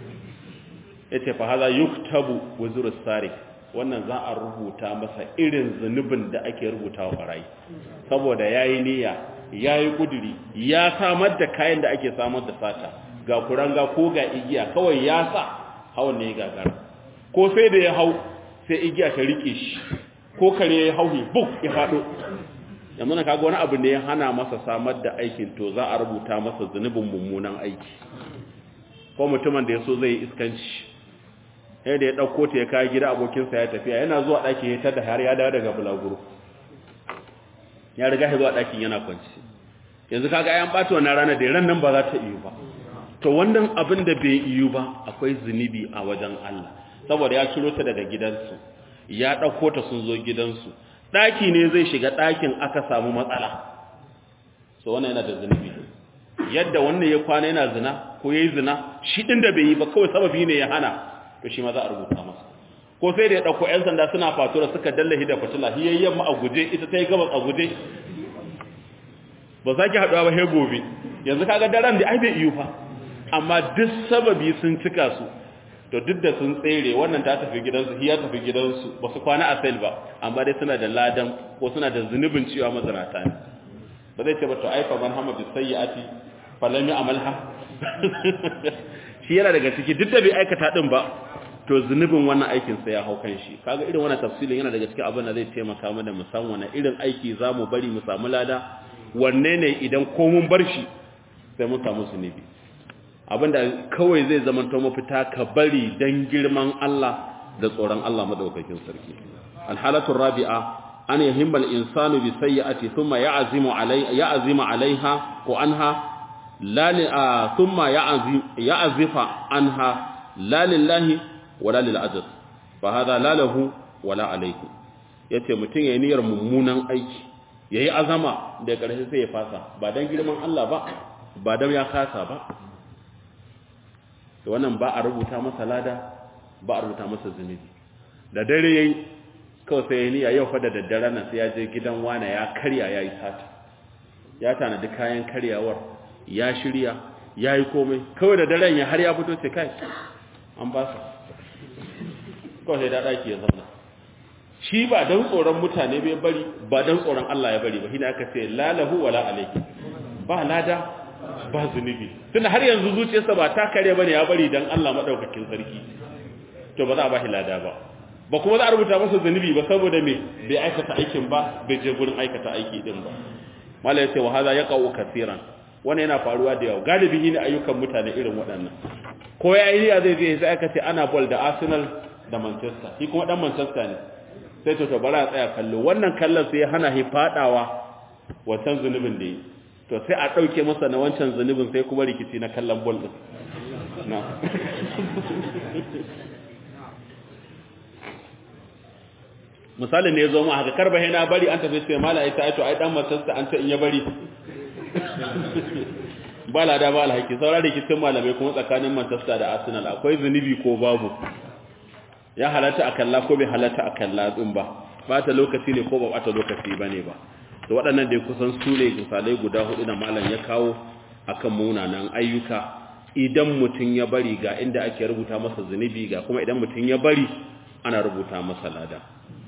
yace fa hada yuktabu wuzur as-sari wannan za a rubuta masa irin zunubin da ake rubuta wa barayi saboda yayi niyya yayi kuduri ya samar da kayan da ake samar da sata ga kuranga ko ga igiya kawai ya sa hawan ne gagara ko sai da ya hau sai igiya ta rike shi ko kare ya hauhi buk ya fado yanzu na kaga wani abu ne ya hana masa samar da aikin to za a rubuta masa zunubin mummunan aiki ko mutumin da ya so zai iskanci sai da ya ɗauko ta ya kayi gida abokinsa ya tafiya yana zuwa ɗaki ya tada har ya dawo daga bulaguro ya riga ya zuwa ɗakin yana kwanci yanzu kaga ayan ɓata wannan rana da ran nan ba za ta iyo ba to wannan abin da bai iyo ba akwai zunubi a wajen Allah saboda ya ciro ta daga gidansu ya ɗauko ta sun zo gidansu ɗaki ne zai shiga ɗakin aka samu matsala so wannan yana da zunubi yadda wannan ya kwana yana zina ko yayi zina shi din da bai yi ba kawai sababi ne ya hana to shi ma za a rubuta masa ko sai da ya dauko ƴan sanda suna fatura suka dallahi da fitila hiyayyen mu a guje ita ta yi gabas a guje ba sake haduwa ba he gobe yanzu kaga daren da ai bai iyo fa amma duk sababi sun cika su to duk da sun tsere wannan ta tafi gidansu hiya tafi gidansu ba su kwana a sel ba amma dai suna da ladan ko suna da zunubin cewa mazanata ne ba zai ce ba to ai fa man hamma bi sayyi'ati falam ya'malha shi yana daga ciki duk da bai aikata din ba to zunubin wannan aikin sa ya hau kan shi kaga irin wannan tafsilin yana daga cikin abin da zai taimaka mana mu san wani irin aiki zamu bari mu samu lada wanne ne idan ko mun bar shi sai mun samu zunubi abinda kawai zai zama to mafita ka bari dan girman Allah da tsoron Allah madaukakin sarki alhalatu rabi'a an yahimma al-insanu bi sayyi'ati thumma ya'zimu alai ya'zimu alaiha wa anha la li thumma ya'zim ya'zifa anha la lillahi wa la lil ajr fa hada la lahu wa la alayhi yace mutun yayin niyyar mummunan aiki yayi azama da karshe sai ya fasa ba dan girman Allah ba ba dan ya kasa ba to wannan ba a rubuta masa lada ba a rubuta masa zunubi da dare yayi kawai sai yayi niyya yau fa da daddare nan sai ya je gidan wana ya karya yayi sata ya tanadi kayan karyawar ya shirya yayi komai kawai da daren ya har ya fito sai kai an ba sa kawai da daki ya zauna shi ba dan tsoron mutane bai bari ba dan tsoron Allah ya bari ba hina aka ce la lahu wala alayhi ba lada ba zunubi tunda har yanzu zuciyarsa ba ta kare bane ya bari dan Allah madaukakin sarki to ba za a ba shi lada ba ba kuma za a rubuta masa zunubi ba saboda me bai aikata aikin ba bai je gurin aikata aiki din ba mallai yace wa hadha yaqau kaseeran wannan yana faruwa da yawa galibi ne ayyukan mutane irin waɗannan ko yayi niyya zai je sai aka ce ana ball da Arsenal da Manchester shi kuma dan Manchester ne sai to to bara tsaya kallo wannan kallon sai ya hana shi fadawa wancan zunubin da yi to sai a dauke masa na wancan zunubin sai kuma rikici na kallon ball din na misalin ne yazo mu haka karba na bari an tafi sai mala ita ai to ai dan Manchester an ta in ya bari ba lada ba alhaki saura rikicin malamai kuma tsakanin Manchester da Arsenal akwai zunubi ko babu ya halatta a kalla ko bai halatta a kalla din ba ba ta lokaci ne ko ba ta lokaci bane ba to waɗannan dai kusan su ne misalai guda hudu da malam ya kawo akan munanan ayyuka idan mutun ya bari ga inda ake rubuta masa zunubi ga kuma idan mutun ya bari ana rubuta masa lada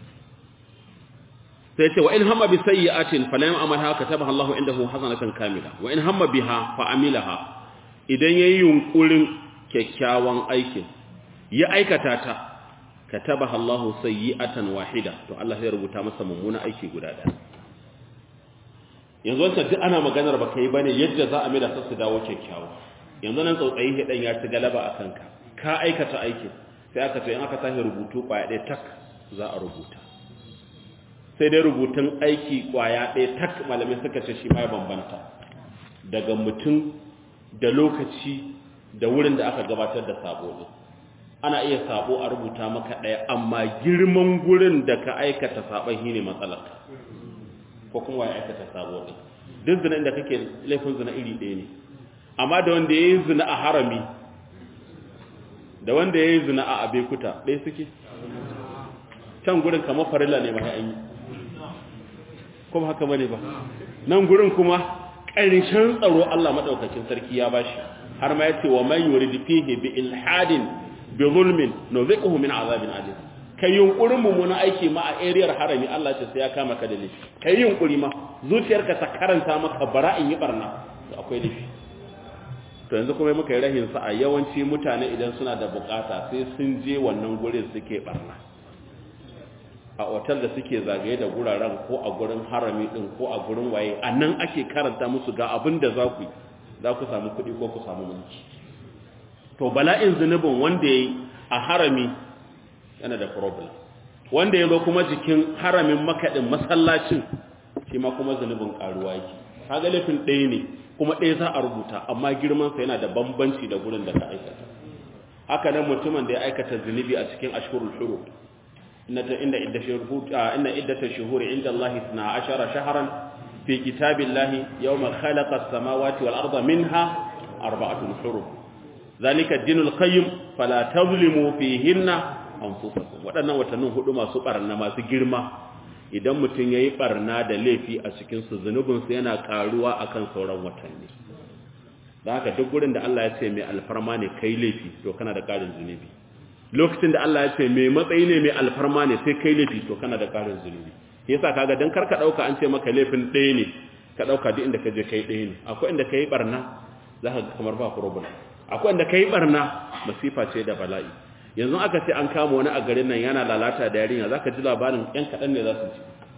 sai ce wa in hamma bi sayyi'atin falam amalha katabaha Allahu indahu hasanatan kamila wa in hamma biha fa amilaha idan yayi yunkurin kyakkyawan aikin ya aikata ta katabaha Allahu sayyi'atan wahida to Allah zai rubuta masa mummuna aiki guda daya yanzu wannan duk ana maganar ba kai bane yadda za a mai da su dawo kyakkyawa yanzu nan tsautsayi hedan ya ci galaba akan ka ka aikata aikin sai aka ce in aka tashi rubutu kwaya ɗaya tak za a rubuta sai dai rubutun aiki kwaya ɗaya tak malamai suka ce shi ma bambanta daga mutum da lokaci da wurin da aka gabatar da sabo din ana iya sabo a rubuta maka ɗaya amma girman gurin da ka aikata sabon shine matsalar ko kuma ya aikata sabo din duk zina inda kake laifin zina iri ɗaya ne amma da wanda yayi zina a harami da wanda yayi zina a abekuta ɗaya suke can gurin kamar farilla ne mai an yi kuma haka bane ba nan gurin kuma ƙarshen tsaro Allah madaukakin sarki ya bashi har ma yace wa man yurid fihi bi ilhadin bi zulmin nuziquhu min azabin alim kai yunkurin mummuna aiki ma a area harami Allah ce sai ya kama ka da laifi kai yunkuri ma zuciyarka ta karanta maka bara'in yi barna to akwai laifi to yanzu kuma muka yi rahin sa a yawanci mutane idan suna da bukata sai sun je wannan gurin suke barna a otal da suke zagaye da guraren ko a gurin harami din ko a gurin waye a nan ake karanta musu ga abin da za ku za ku samu kuɗi ko ku samu mulki. To bala'in zunubin wanda ya yi a harami yana da problem, wanda ya zo kuma jikin haramin makaɗin masallacin shi ma kuma zunubin ƙaruwa yake. Kaga laifin ɗaya ne kuma ɗaya za a rubuta, amma girmansa yana da bambanci da gurin da ka aikata. Haka nan mutumin da ya aikata zunubi a cikin ashhurul hurum inda iddata shuhuri inda Allah isna ashara shahran fi kitabillahi yawma khalaqa as-samawati wal arda minha arba'atun hurum zalika ad-dinul qayyim fala tazlimu fihinna anfusakum. Waɗannan watannin hudu masu barna masu girma, idan mutum yayi barna da laifi a cikin su zunubin sa yana karuwa akan sauran watanni. Da haka duk gurin da Allah ya ce mai alfarma ne kai laifi to kana da karin zunubi. Lokacin da Allah ya ce mai matsayi ne mai alfarma ne sai kai laifi to kana da karin zunubi. Yasa kaga dan karka dauka an ce maka laifin ɗaya ne ka dauka duk inda ka je kai ɗaya ne. Akwai inda kai barna zaka ga kamar ba problem. Akwai inda kai barna masifa ce da bala'i. Yanzu aka ce an kama wani a garin nan yana lalata da yarinya zaka ji labarin ƴan kadan ne za su ci.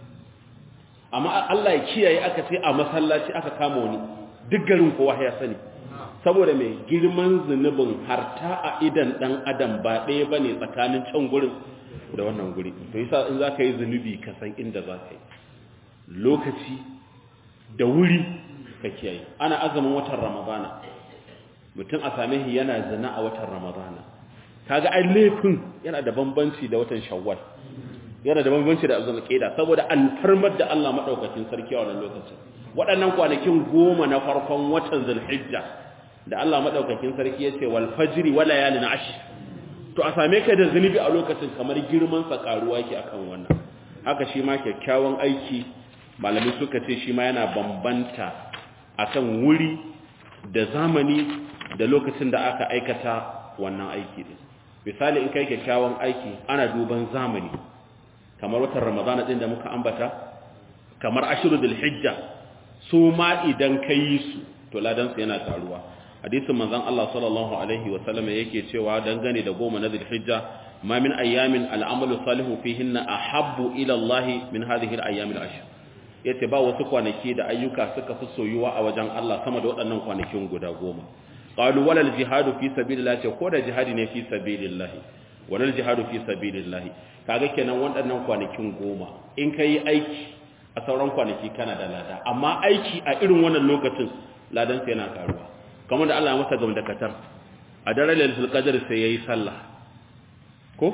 Amma Allah ya kiyaye aka ce a masallaci aka kama wani duk garin kowa ya sani. Saboda mai girman zunubin harta a idan dan adam ba ɗaya bane tsakanin can gurin da wannan guri. To yasa in zaka yi zunubi ka san inda zaka yi lokaci da wuri ka kiyaye. Ana azumin watan Ramadana mutum a same shi yana zina a watan Ramadana, kaga ai laifin yana da bambanci da watan Shawwal, yana da bambanci da azumin Qida saboda alfarmar da Allah madaukakin sarki a wannan lokacin. Waɗannan kwanakin goma na farkon watan Zulhijja da Allah madaukakin sarki yace wal fajri wa layalin ash, to a same ka da zunubi a lokacin kamar girman sa karuwa yake akan wannan. Haka shi ma kyakkyawan aiki malami suka ce shi ma yana bambanta akan wuri da zamani da lokacin da aka aikata wannan aiki din. Misali in kai kyakkyawan aiki ana duban zamani kamar watan Ramadana din da muka ambata, kamar ashru dhulhijja, su ma idan kai su to ladan su yana taruwa. Hadisin manzon Allah sallallahu alaihi wa sallam yake cewa dangane da goma na Dhulhijja, ma min ayyamin al'amalu salihu fihinna ahabbu ila Allah min hadhihi al-ayyam al-ashr. Yace ba wasu kwanaki da ayyuka suka fi soyuwa a wajen Allah sama da waɗannan kwanakin guda goma. Qalu wala al-jihadu fi sabilillah, ce ko da jihadi ne fi sabilillah, wala al-jihadu fi sabilillah. Kaga kenan waɗannan kwanakin goma in kai aiki a sauran kwanaki kana da lada, amma aiki a irin wannan lokacin ladan sai yana karuwa. Kamar da Allah ya masa gamdakatar a daren lailatul qadr sai yayi sallah, ko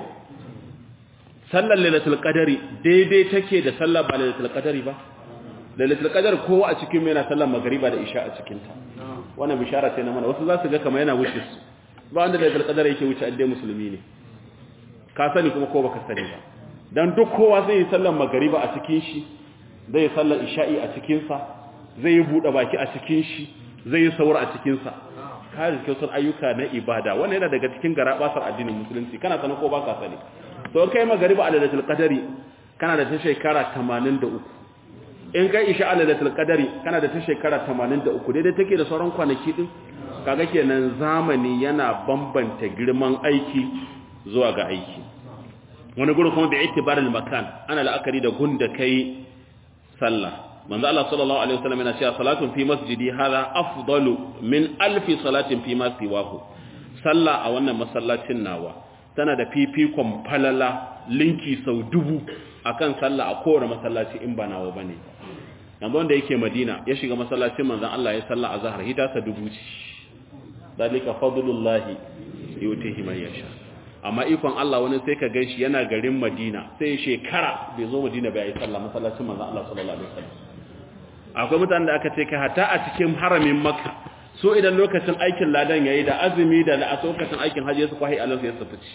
sallar lailatul qadri daidai take da sallar ba lailatul qadri ba. Lailatul qadr kowa a cikin yana sallar magriba da isha a cikin ta. Wannan bishara ce na mana, wasu za su ga kamar yana wuce su, ba wanda lailatul qadr yake wuce addai musulmi ne, ka sani kuma ko baka sani ba. Dan duk kowa zai yi sallar magriba a cikin shi, zai yi sallar isha'i a cikin sa, zai yi bude baki a cikin shi, zai yi saura a cikinsa. Kare kyautar ayyuka na ibada wannan yana daga cikin garabasar addinin musulunci, kana sanin ko baka sani. To kai magariba a lailatul qadari kana da ta shekara tamanin da uku, in kai isha a lailatul qadari kana da ta shekara tamanin da uku, daidai take da sauran kwanaki din. Kaga kenan zamani yana bambanta girman aiki zuwa ga aiki. Wani gurin kuma bi itibaril makan, ana la'akari da gunda kai sallah. Manzo Allah sallallahu alaihi wasallam yana cewa salatun fi masjidi hada afdalu min alfi salatin fi ma siwahu. Sallah a wannan masallacin nawa tana da fifikon falala linki sau dubu akan sallah a kowane masallaci in ba nawa bane. Yanzu wanda yake Madina ya shiga masallacin manzon Allah ya salla azhar hita sa dubu ci. Dalika fadlullahi yutihi man yasha. Amma ikon Allah wani sai ka ganshi yana garin Madina sai shekara bai zo Madina bai yi sallah masallacin manzon Allah sallallahu alaihi wasallam. Akwai mutanen da aka ce kai hata a cikin haramin Makka so idan lokacin aikin ladan yayi da azumi da a lokacin aikin hajji su kwahi Allah ya safaci.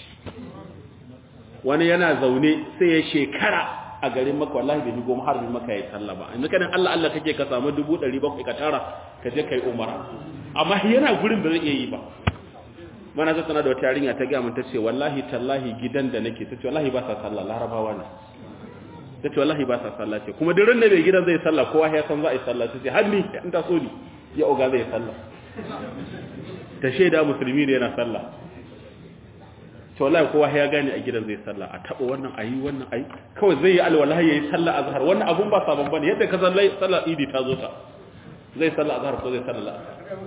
Wani yana zaune sai ya shekara a garin Makka wallahi bai shigo haramin Makka yayi sallah ba. Yanzu kadan Allah Allah kake ka samu dubu ɗari bakwai ka tara ka je kai umara. Amma yana gurin da zai iya yi ba. Mana ta tana da wata yarinya ta ga mun tace wallahi tallahi gidan da nake tace wallahi ba sa sallah larabawa ne. Tace wallahi ba sa sallah ce kuma duk ran da bai gidan zai sallah kowa ya san za a yi sallah tace har ni in ta so ni ya oga zai sallah. Ta sheda musulmi ne yana sallah. to wallahi kowa ya gane a gidan zai sallah a taba wannan ayi wannan ayi kawai zai yi alwala yayi sallah azhar wannan abun ba sabon bane yadda ka sallai sallah idi ta zo ta zai sallah azhar ko zai sallah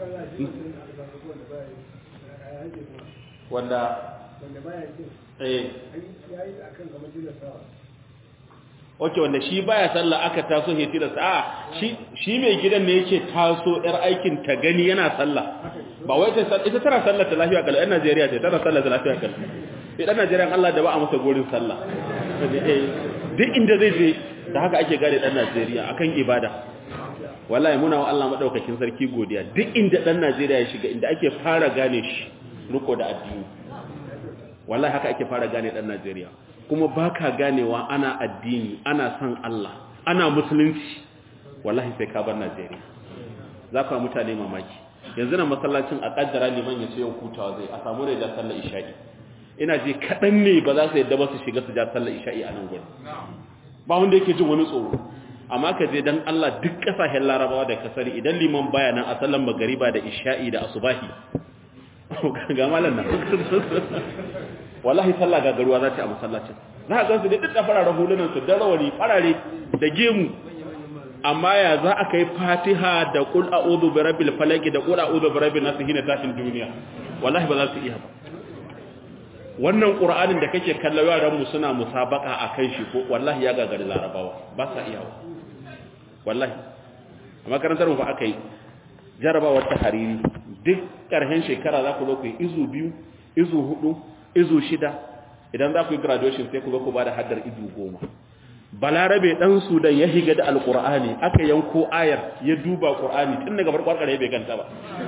wanda wanda baya ce eh yayi akan kamar tilastawa oke wanda shi baya sallah aka taso he tilasta a shi shi mai gidan ne yake taso yar aikin ta gani yana sallah ba wai ta ita tana sallar ta lafiya kallon ɗan Najeriya ce tana sallar ta lafiya kallon sai ɗan Najeriya Allah da ba a masa gorin sallah duk inda zai je da haka ake gane ɗan Najeriya akan ibada wallahi muna wa Allah madaukakin sarki godiya duk inda ɗan Najeriya ya shiga inda ake fara gane shi riko da addini wallahi haka ake fara gane ɗan Najeriya kuma baka ganewa ana addini ana san Allah ana musulunci wallahi sai ka bar Najeriya za ka mutane mamaki yanzu na masallacin a kaddara liman ya ce yau hutawa zai a samu da ja sallar isha'i ina ji kadan ne ba za su yadda ba su shiga su ja sallar isha'i a nan gurin ba wanda yake jin wani tsoro amma ka je dan Allah duk kasashen larabawa da kasari idan liman baya nan a sallar magariba da isha'i da asubahi ga malan nan wallahi sallah gagaruwa za ta a masallacin za ka gansu da duk da fararen hulunan su da rawani farare da gemu amma ya za a kai fatiha da qul a'udhu bi rabbil falaq da qul a'udhu bi rabbin nas hina tashin duniya wallahi ba za su iya ba wannan qur'anin da kake kallon yaran mu suna musabaka akan shi ko wallahi ya gagari larabawa ba sa iya wallahi a makarantar mu fa akai jarabawar ta hariri duk karhen shekara za ku zo ku yi izu biyu izu hudu izu shida idan za ku yi graduation sai ku zo ku bada haddar izu goma balarabe dan sudan ya higa da alqur'ani aka yanko ayar ya duba qur'ani tun daga farkon kare bai ganta ba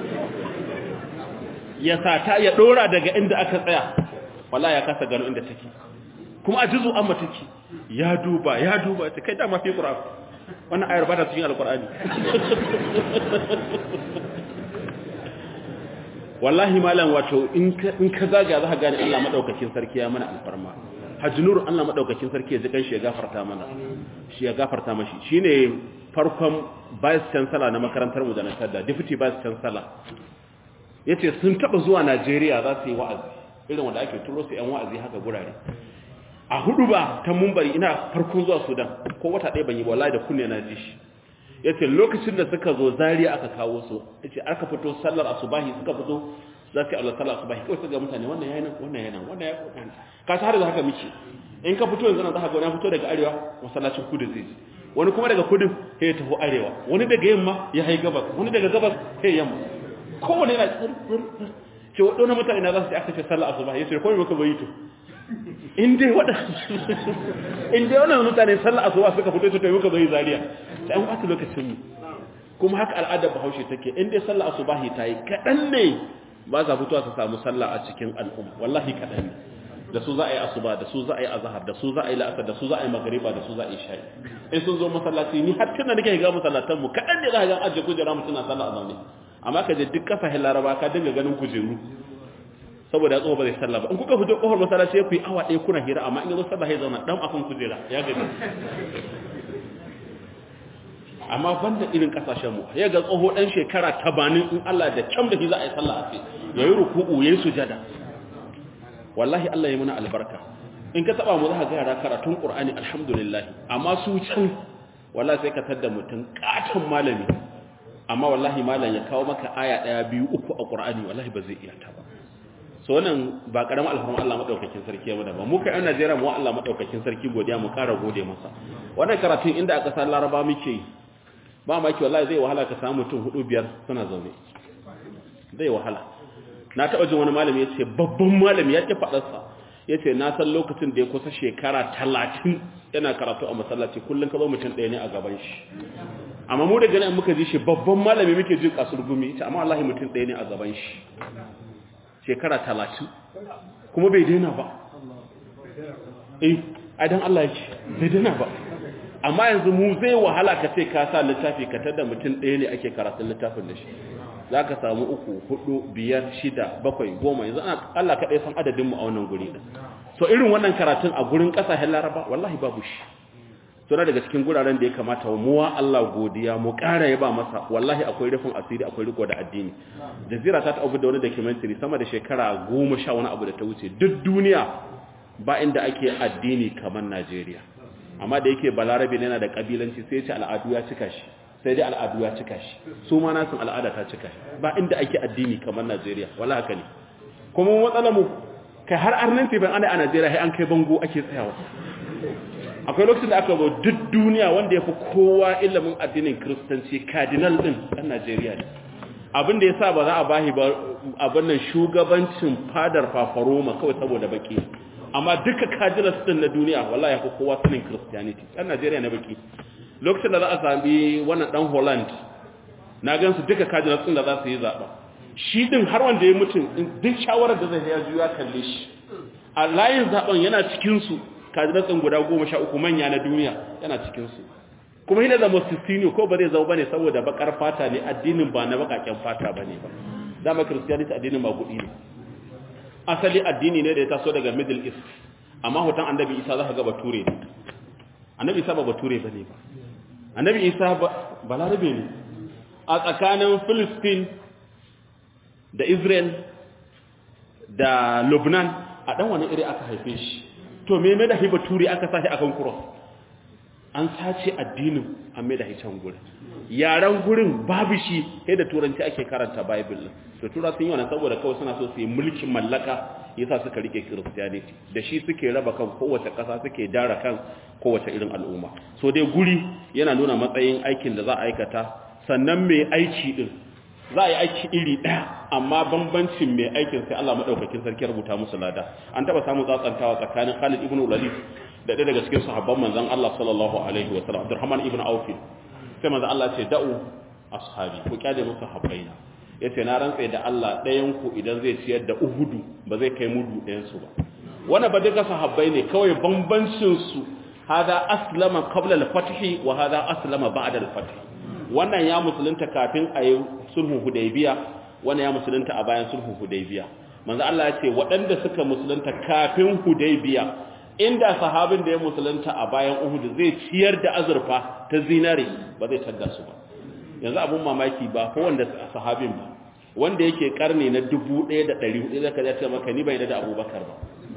ya sata ya dora daga inda aka tsaya wallahi ya kasa gano inda take kuma a juzu amma take ya duba ya duba ta kai da ma fi qur'an wannan ayar ba ta cikin alqur'ani wallahi malam wato in ka in ka zaga za ka gane Allah madaukakin sarki ya mana alfarma hajnur Allah madaukakin sarki ya ji kan shi ya gafarta mana shi ya gafarta mashi shine farkon vice chancellor na makarantar mu da na tada deputy vice chancellor yace sun taba zuwa Najeriya za su yi wa'azi irin wanda ake turo su yan wa'azi haka gurare a hudu ba ta mumbari ina farkon zuwa Sudan ko wata ɗaya ban yi wallahi da kunne na ji shi yace lokacin da suka zo Zaria aka kawo su yace aka fito sallar asubahi suka fito za su yi Allah sallar asubahi kawai suka ga mutane wannan yayin nan wannan yayin nan wannan ya ka ta har da haka miki in ka fito yanzu nan za ka ga wani fito daga arewa masallacin kudu zai ji wani kuma daga kudu sai ya tafi arewa wani daga yamma ya hai gabas wani daga gabas sai yamma kowane yana tsirtsir ce wadannan mutane na za su yi aka ce sallar asubahi yace komai maka bai to in dai wadannan in dai wannan mutane sallar asuba suka fito to muka bai Zaria sai an kwata lokacin mu kuma haka al'adar Bahaushe take in dai sallar asubahi tayi kadan ne ba za fitowa su samu sallah a cikin al'umma wallahi kadan ne da su za a yi asuba da su za a yi azhar da su za a yi la'asar da su za a yi magriba da su za a yi shayi in sun zo masallaci ni har tunda nake ga masallatan mu kadan ne za ka ga aje kujera mutuna sallah a zaune amma ka je duk kasashen Laraba ka dinga ganin kujeru saboda ya tsoho ba zai sallah ba in kuka fito kofar masallaci ya fi awa ɗaya kuna hira amma in zo sallah ya zauna dan akan kujera ya gani amma banda irin kasashen mu ya ga tsoho dan shekara tamanin in Allah da can da shi za a yi sallah a ce yayi ruku'u yayi sujada wallahi Allah ya muna albarka in ka taba mu za ka ga yara karatun Qur'ani alhamdulillah amma su can wallahi sai ka tada mutun katon malami amma wallahi malam ya kawo maka aya daya biyu uku a Qur'ani wallahi ba zai iya ta ba so wannan ba karamin alfarma Allah madaukakin sarki ya mana ba mu kai a Najeriya mu Allah madaukakin sarki godiya mu kara gode masa wannan karatun inda aka san Laraba muke ba ma ki wallahi zai wahala ka samu mutum hudu biyar suna zaune zai wahala na taba jin wani malami yace babban malami ya ki fadar sa yace na san lokacin da ya kusa shekara talatin yana karatu a masallaci kullun ka zo mutum ɗaya ne a gaban shi amma mu daga nan muka ji shi babban malami muke jin kasurgumi yace amma wallahi mutum ɗaya ne a gaban shi shekara talatin kuma bai daina ba eh aidan Allah yake bai daina ba amma yanzu mu zai wahala ka ce ka sa littafi ka tada mutum ɗaya ne ake karatun littafin da shi za ka samu uku hudu biyar shida bakwai goma yanzu ana Allah kaɗai san adadinmu a wannan guri ɗin so irin wannan karatun a gurin ƙasashen Laraba wallahi babu shi so na daga cikin guraren da ya kamata muwa Allah godiya mu ƙara yaba masa wallahi akwai rufin asiri akwai riko da addini jazira ta taɓa da wani documentary sama da shekara goma sha wani abu da ta wuce duk duniya ba inda ake addini kamar Najeriya amma da yake balarabe yana da kabilanci sai ya ce al'adu ya cika shi sai dai al'adu ya cika shi su ma nasin al'ada ta cika shi ba inda ake addini kamar Najeriya wala haka ne kuma matsalar mu kai har arnanci ban ana a Najeriya sai an kai bango ake tsayawa akwai lokacin da aka zo duk duniya wanda ya fi kowa ilimin addinin Kiristanci cardinal din ɗan Najeriya ne abin da ya sa ba za a bahi ba abin nan shugabancin fadar fafaroma kawai saboda baki amma duka cardinals din na duniya wallahi ya fi kowa sanin Christianity ɗan Najeriya na baki lokacin da za a sami wannan ɗan Holland na gansu duka cardinals din da za su yi zaɓa shi din har wanda ya mutum duk shawarar da zai ya juya kalle shi a layin zaɓen yana cikinsu kajiratsin guda goma sha uku manya na duniya yana cikinsu kuma hina da mosisino ko ba zai zau ba ne saboda bakar fata ne addinin ba na bakaken fata ba ne ba dama christianity addinin magudi ne asali addini ne da ya taso daga middle east amma hoton annabi isa za ka ga bature ne annabi isa ba bature ba ne ba annabi isa ba larabe ne a tsakanin philistine da israel da lebanon a dan wani iri aka haife shi to me mai da hiba turi aka sashi akan cross an sace addinin an mai da hican gurin yaran gurin babu shi sai da turanci ake karanta bible to tura sun yi wannan saboda kawai suna so su yi mulkin mallaka yasa suka rike christianity da shi suke raba kan kowace kasa suke dara kan kowace irin al'umma so dai guri yana nuna matsayin aikin da za a aikata sannan mai aiki din za a yi aiki iri ɗaya amma bambancin mai aikin sai Allah maɗaukakin sarki rubuta musu lada an taɓa samun tsatsantawa tsakanin Khalid ibn Walid da ɗaya daga cikin sahabban manzon Allah sallallahu alaihi wa sallam Abdurrahman ibn Auf sai manzon Allah ce da'u ashabi ku kyale musu habbaina yace na rantsa da Allah ɗayan ku idan zai ciyar da Uhudu ba zai kai mudu ɗayan su ba wannan ba duka sahabbai ne kawai bambancin su hada aslama qabla al-fath wa hada aslama ba'da al-fath wannan ya musulunta kafin a yi sulhun hudaybiya wannan ya musulunta a bayan sulhun hudaybiya manzo Allah ya ce waɗanda suka musulunta kafin hudaybiya inda sahabin da ya musulunta a bayan uhud zai ciyar da azurfa ta zinare ba zai tadda su ba yanzu abun mamaki ba ko wanda sahabin ba wanda yake karni na dubu ɗaya da ɗari hudu zaka ya ce maka ni bai da Abubakar ba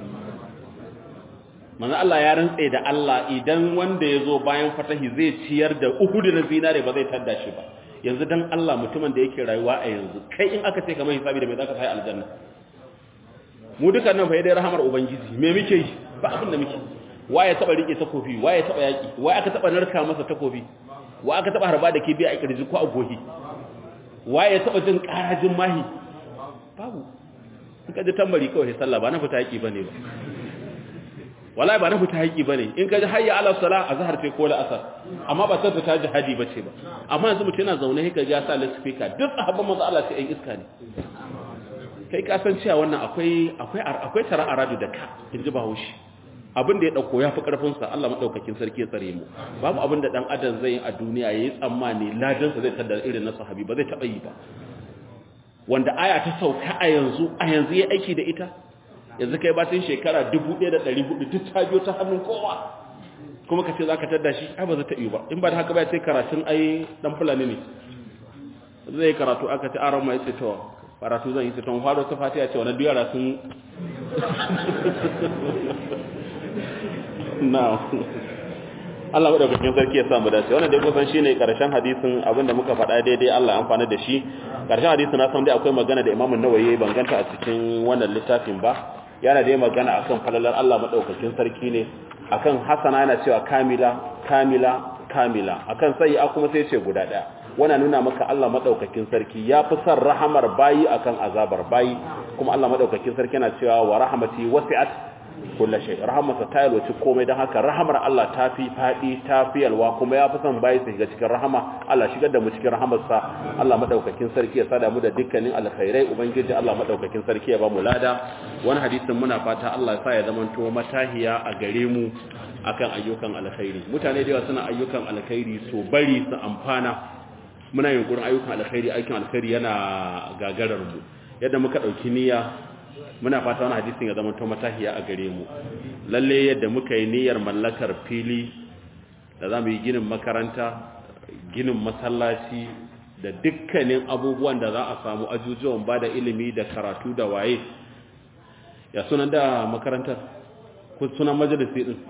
manzo Allah ya rantsa da Allah idan wanda yazo bayan fatahi zai ciyar da uhud na zinare ba zai tadda shi ba yanzu dan Allah mutumin da yake rayuwa a yanzu kai in aka ce kamar hisabi da mai zaka sai aljanna mu dukan nan fa dai rahamar ubangiji me muke yi ba abin da muke waye taba rike takofi waye taba yaki waye aka taba narka masa takofi waye aka taba harba da kibi a kirji ko a gohi waye taba jin karajin mahi babu kika ji tambari kawai sallah ba na fita yaki bane ba wallahi ba na fita haƙi bane in ka ji hayya ala sala azhar ce ko la asar amma ba ta ta jihadi bace ba amma yanzu mutum yana zaune haka ya sa loudspeaker duk sahabban manzo Allah sai ai iska ne kai ka san cewa wannan akwai akwai akwai tara aradu da ka inji Bahaushe abin da ya dauko yafi karfin sa Allah madaukakin sarki ya tsare mu babu abin da dan adam zai yi a duniya yayi tsammani ladan sa zai tada irin na sahabi ba zai taba yi ba wanda aya ta sauka a yanzu a yanzu yayi aiki da ita yanzu kai batun shekara dubu ɗaya da ɗari hudu duk ta biyo ta hannun kowa kuma ka ce za ka tadda shi ai ba za ta yi ba in ba da haka ba sai karatun ai dan fulani ne zai karatu aka ce aron mai ce to karatu zan yi ce ton faro ta fatiha ce wannan duyara sun na Allah madaukakin sarki ya samu dace wannan dai kusan shine karshen hadisin abinda muka faɗa daidai Allah amfana da shi karshen hadisin na san dai akwai magana da Imam An-Nawawi ban ganta a cikin wannan littafin ba yana da magana akan falalar Allah madaukakin sarki ne akan hasana yana cewa kamila kamila kamila akan sayi'a kuma sai ce guda daya wannan nuna maka Allah madaukakin sarki ya fi son rahamar bayi akan azabar bayi kuma Allah madaukakin sarki yana cewa wa rahmati wasi'at kullu shay rahmatu ta yalwaci komai dan haka rahamar Allah ta fi fadi ta fi yalwa kuma ya fi son bayi su shiga cikin rahama Allah shigar da mu cikin rahamarsa Allah madaukakin sarki ya sada mu da dukkanin alkhairai ubangiji Allah madaukakin sarki ya ba mu lada wani hadisin muna fata Allah ya sa ya zamanto matahiya a gare mu akan ayyukan alkhairi mutane da yawa suna ayyukan alkhairi so bari su amfana muna yin gurin ayyukan alkhairi aikin alkhairi yana gagarar mu yadda muka dauki niyya muna fata wani hadisin ya zama to matahiya a gare mu lalle yadda muka yi niyyar mallakar fili da za mu yi ginin makaranta ginin masallaci da dukkanin abubuwan da za a samu ajujuwan ba da ilimi da karatu da waye ya sunan da makarantar ku sunan majalisi din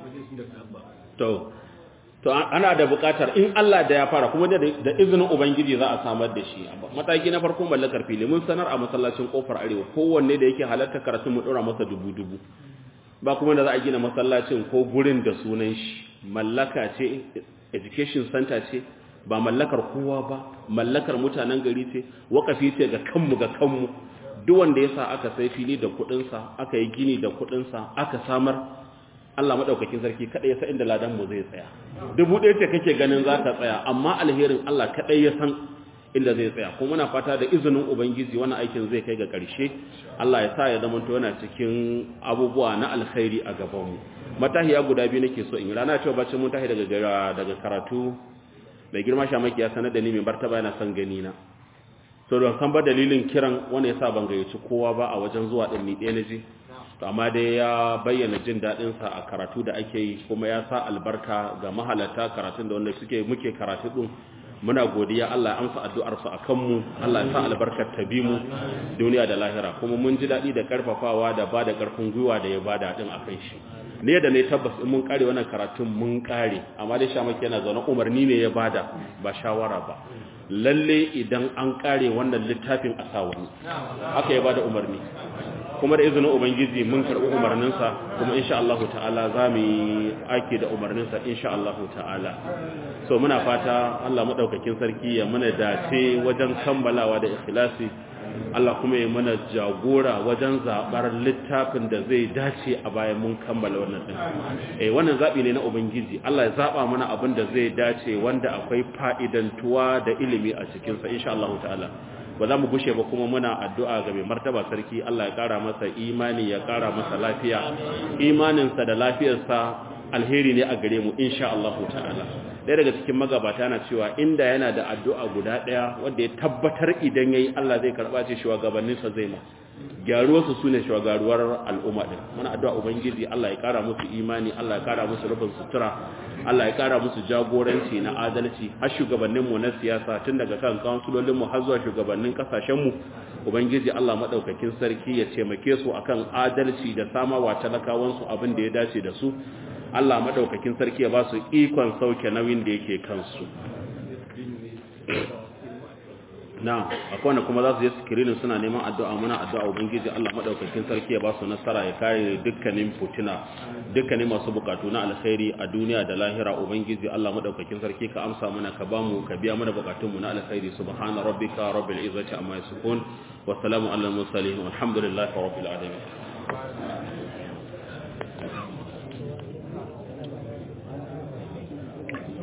to to ana da buƙatar in Allah da ya fara kuma da izinin ubangiji za a samar da shi mataki na farko mallakar fili mun sanar a masallacin kofar arewa kowanne da yake halarta karatu mu dora masa dubu dubu ba kuma da za a gina masallacin ko gurin da sunan shi mallaka ce education center ce ba mallakar kowa ba mallakar mutanen gari ce wakafi ce ga kanmu ga kanmu duk wanda yasa aka sai fili da kudin sa aka yi gini da kudin sa aka samar Allah madaukakin sarki kada ya san inda ladan mu zai tsaya dubu ɗaya ce kake ganin za ka tsaya amma alherin Allah kadai ya san inda zai tsaya kuma muna fata da izinin ubangiji wannan aikin zai kai ga ƙarshe Allah ya sa ya zama to yana cikin abubuwa na alkhairi a gaban mu matahiya guda biyu nake so in rana cewa bacin mun tahi daga daga karatu mai girma shamaki ya sanar da ni mai martaba yana son gani na so don san ba dalilin kiran wanda yasa ban gayyaci kowa ba a wajen zuwa din ni ɗaya naje to amma dai ya bayyana jin dadin sa a karatu da ake yi kuma ya sa albarka ga mahalarta karatun da wanda suke muke karatu din muna godiya Allah ya amsa addu'ar su akan mu Allah ya sa albarkar ta bi mu duniya da lahira kuma mun ji dadi da karfafawa da bada karfin gwiwa da ya bada din akan shi ne da ne tabbas in mun kare wannan karatun mun kare amma dai shamaki yana zaune umarni ne ya bada ba shawara ba lalle idan an kare wannan littafin a sawani haka ya bada umarni kuma da izinin ubangiji mun karbi umarninsa kuma insha Allah ta'ala zamu yi ake da umarninsa insha Allah ta'ala so muna fata Allah madaukakin sarki ya mana dace wajen kammalawa da ikhlasi Allah kuma ya mana jagora wajen zabar littafin da zai dace a bayan mun kammala wannan din eh wannan zabi ne na ubangiji Allah ya zaba mana abin da zai dace wanda akwai fa'idantuwa da ilimi a cikin sa insha Allah ta'ala ba za mu gushe ba kuma muna addu'a ga mai martaba sarki Allah ya kara masa imani ya kara masa lafiya imaninsa da lafiyarsa alheri ne a gare mu insha Allah ta'ala ɗaya daga cikin magabata na cewa inda yana da addu'a guda ɗaya wanda ya tabbatar idan yayi Allah zai karɓa ce shugabanninsa zai ma gyaruwarsu su ne shugaruwar al'umma ɗin muna addu'a ubangiji Allah ya kara musu imani Allah ya kara musu rufin sutura Allah ya kara musu jagoranci na adalci har shugabanninmu na siyasa tun daga kan kansulolinmu har zuwa shugabannin kasashenmu ubangiji Allah madaukakin sarki ya taimake su akan adalci da samawa talakawansu abin da ya dace da su Allah madaukakin sarki ya ba su ikon sauke nauyin da yake kansu na akwai wanda kuma za su je screening suna neman addu'a muna addu'a ubangiji Allah madaukakin sarki ya ba su nasara ya kare dukkanin fitina dukkanin masu bukatu na alkhairi a duniya da lahira ubangiji Allah madaukakin sarki ka amsa mana ka ba mu ka biya mana bukatun mu na alkhairi subhana rabbika rabbil izzati amma yasifun wa salamun alal mursalin walhamdulillahi rabbil alamin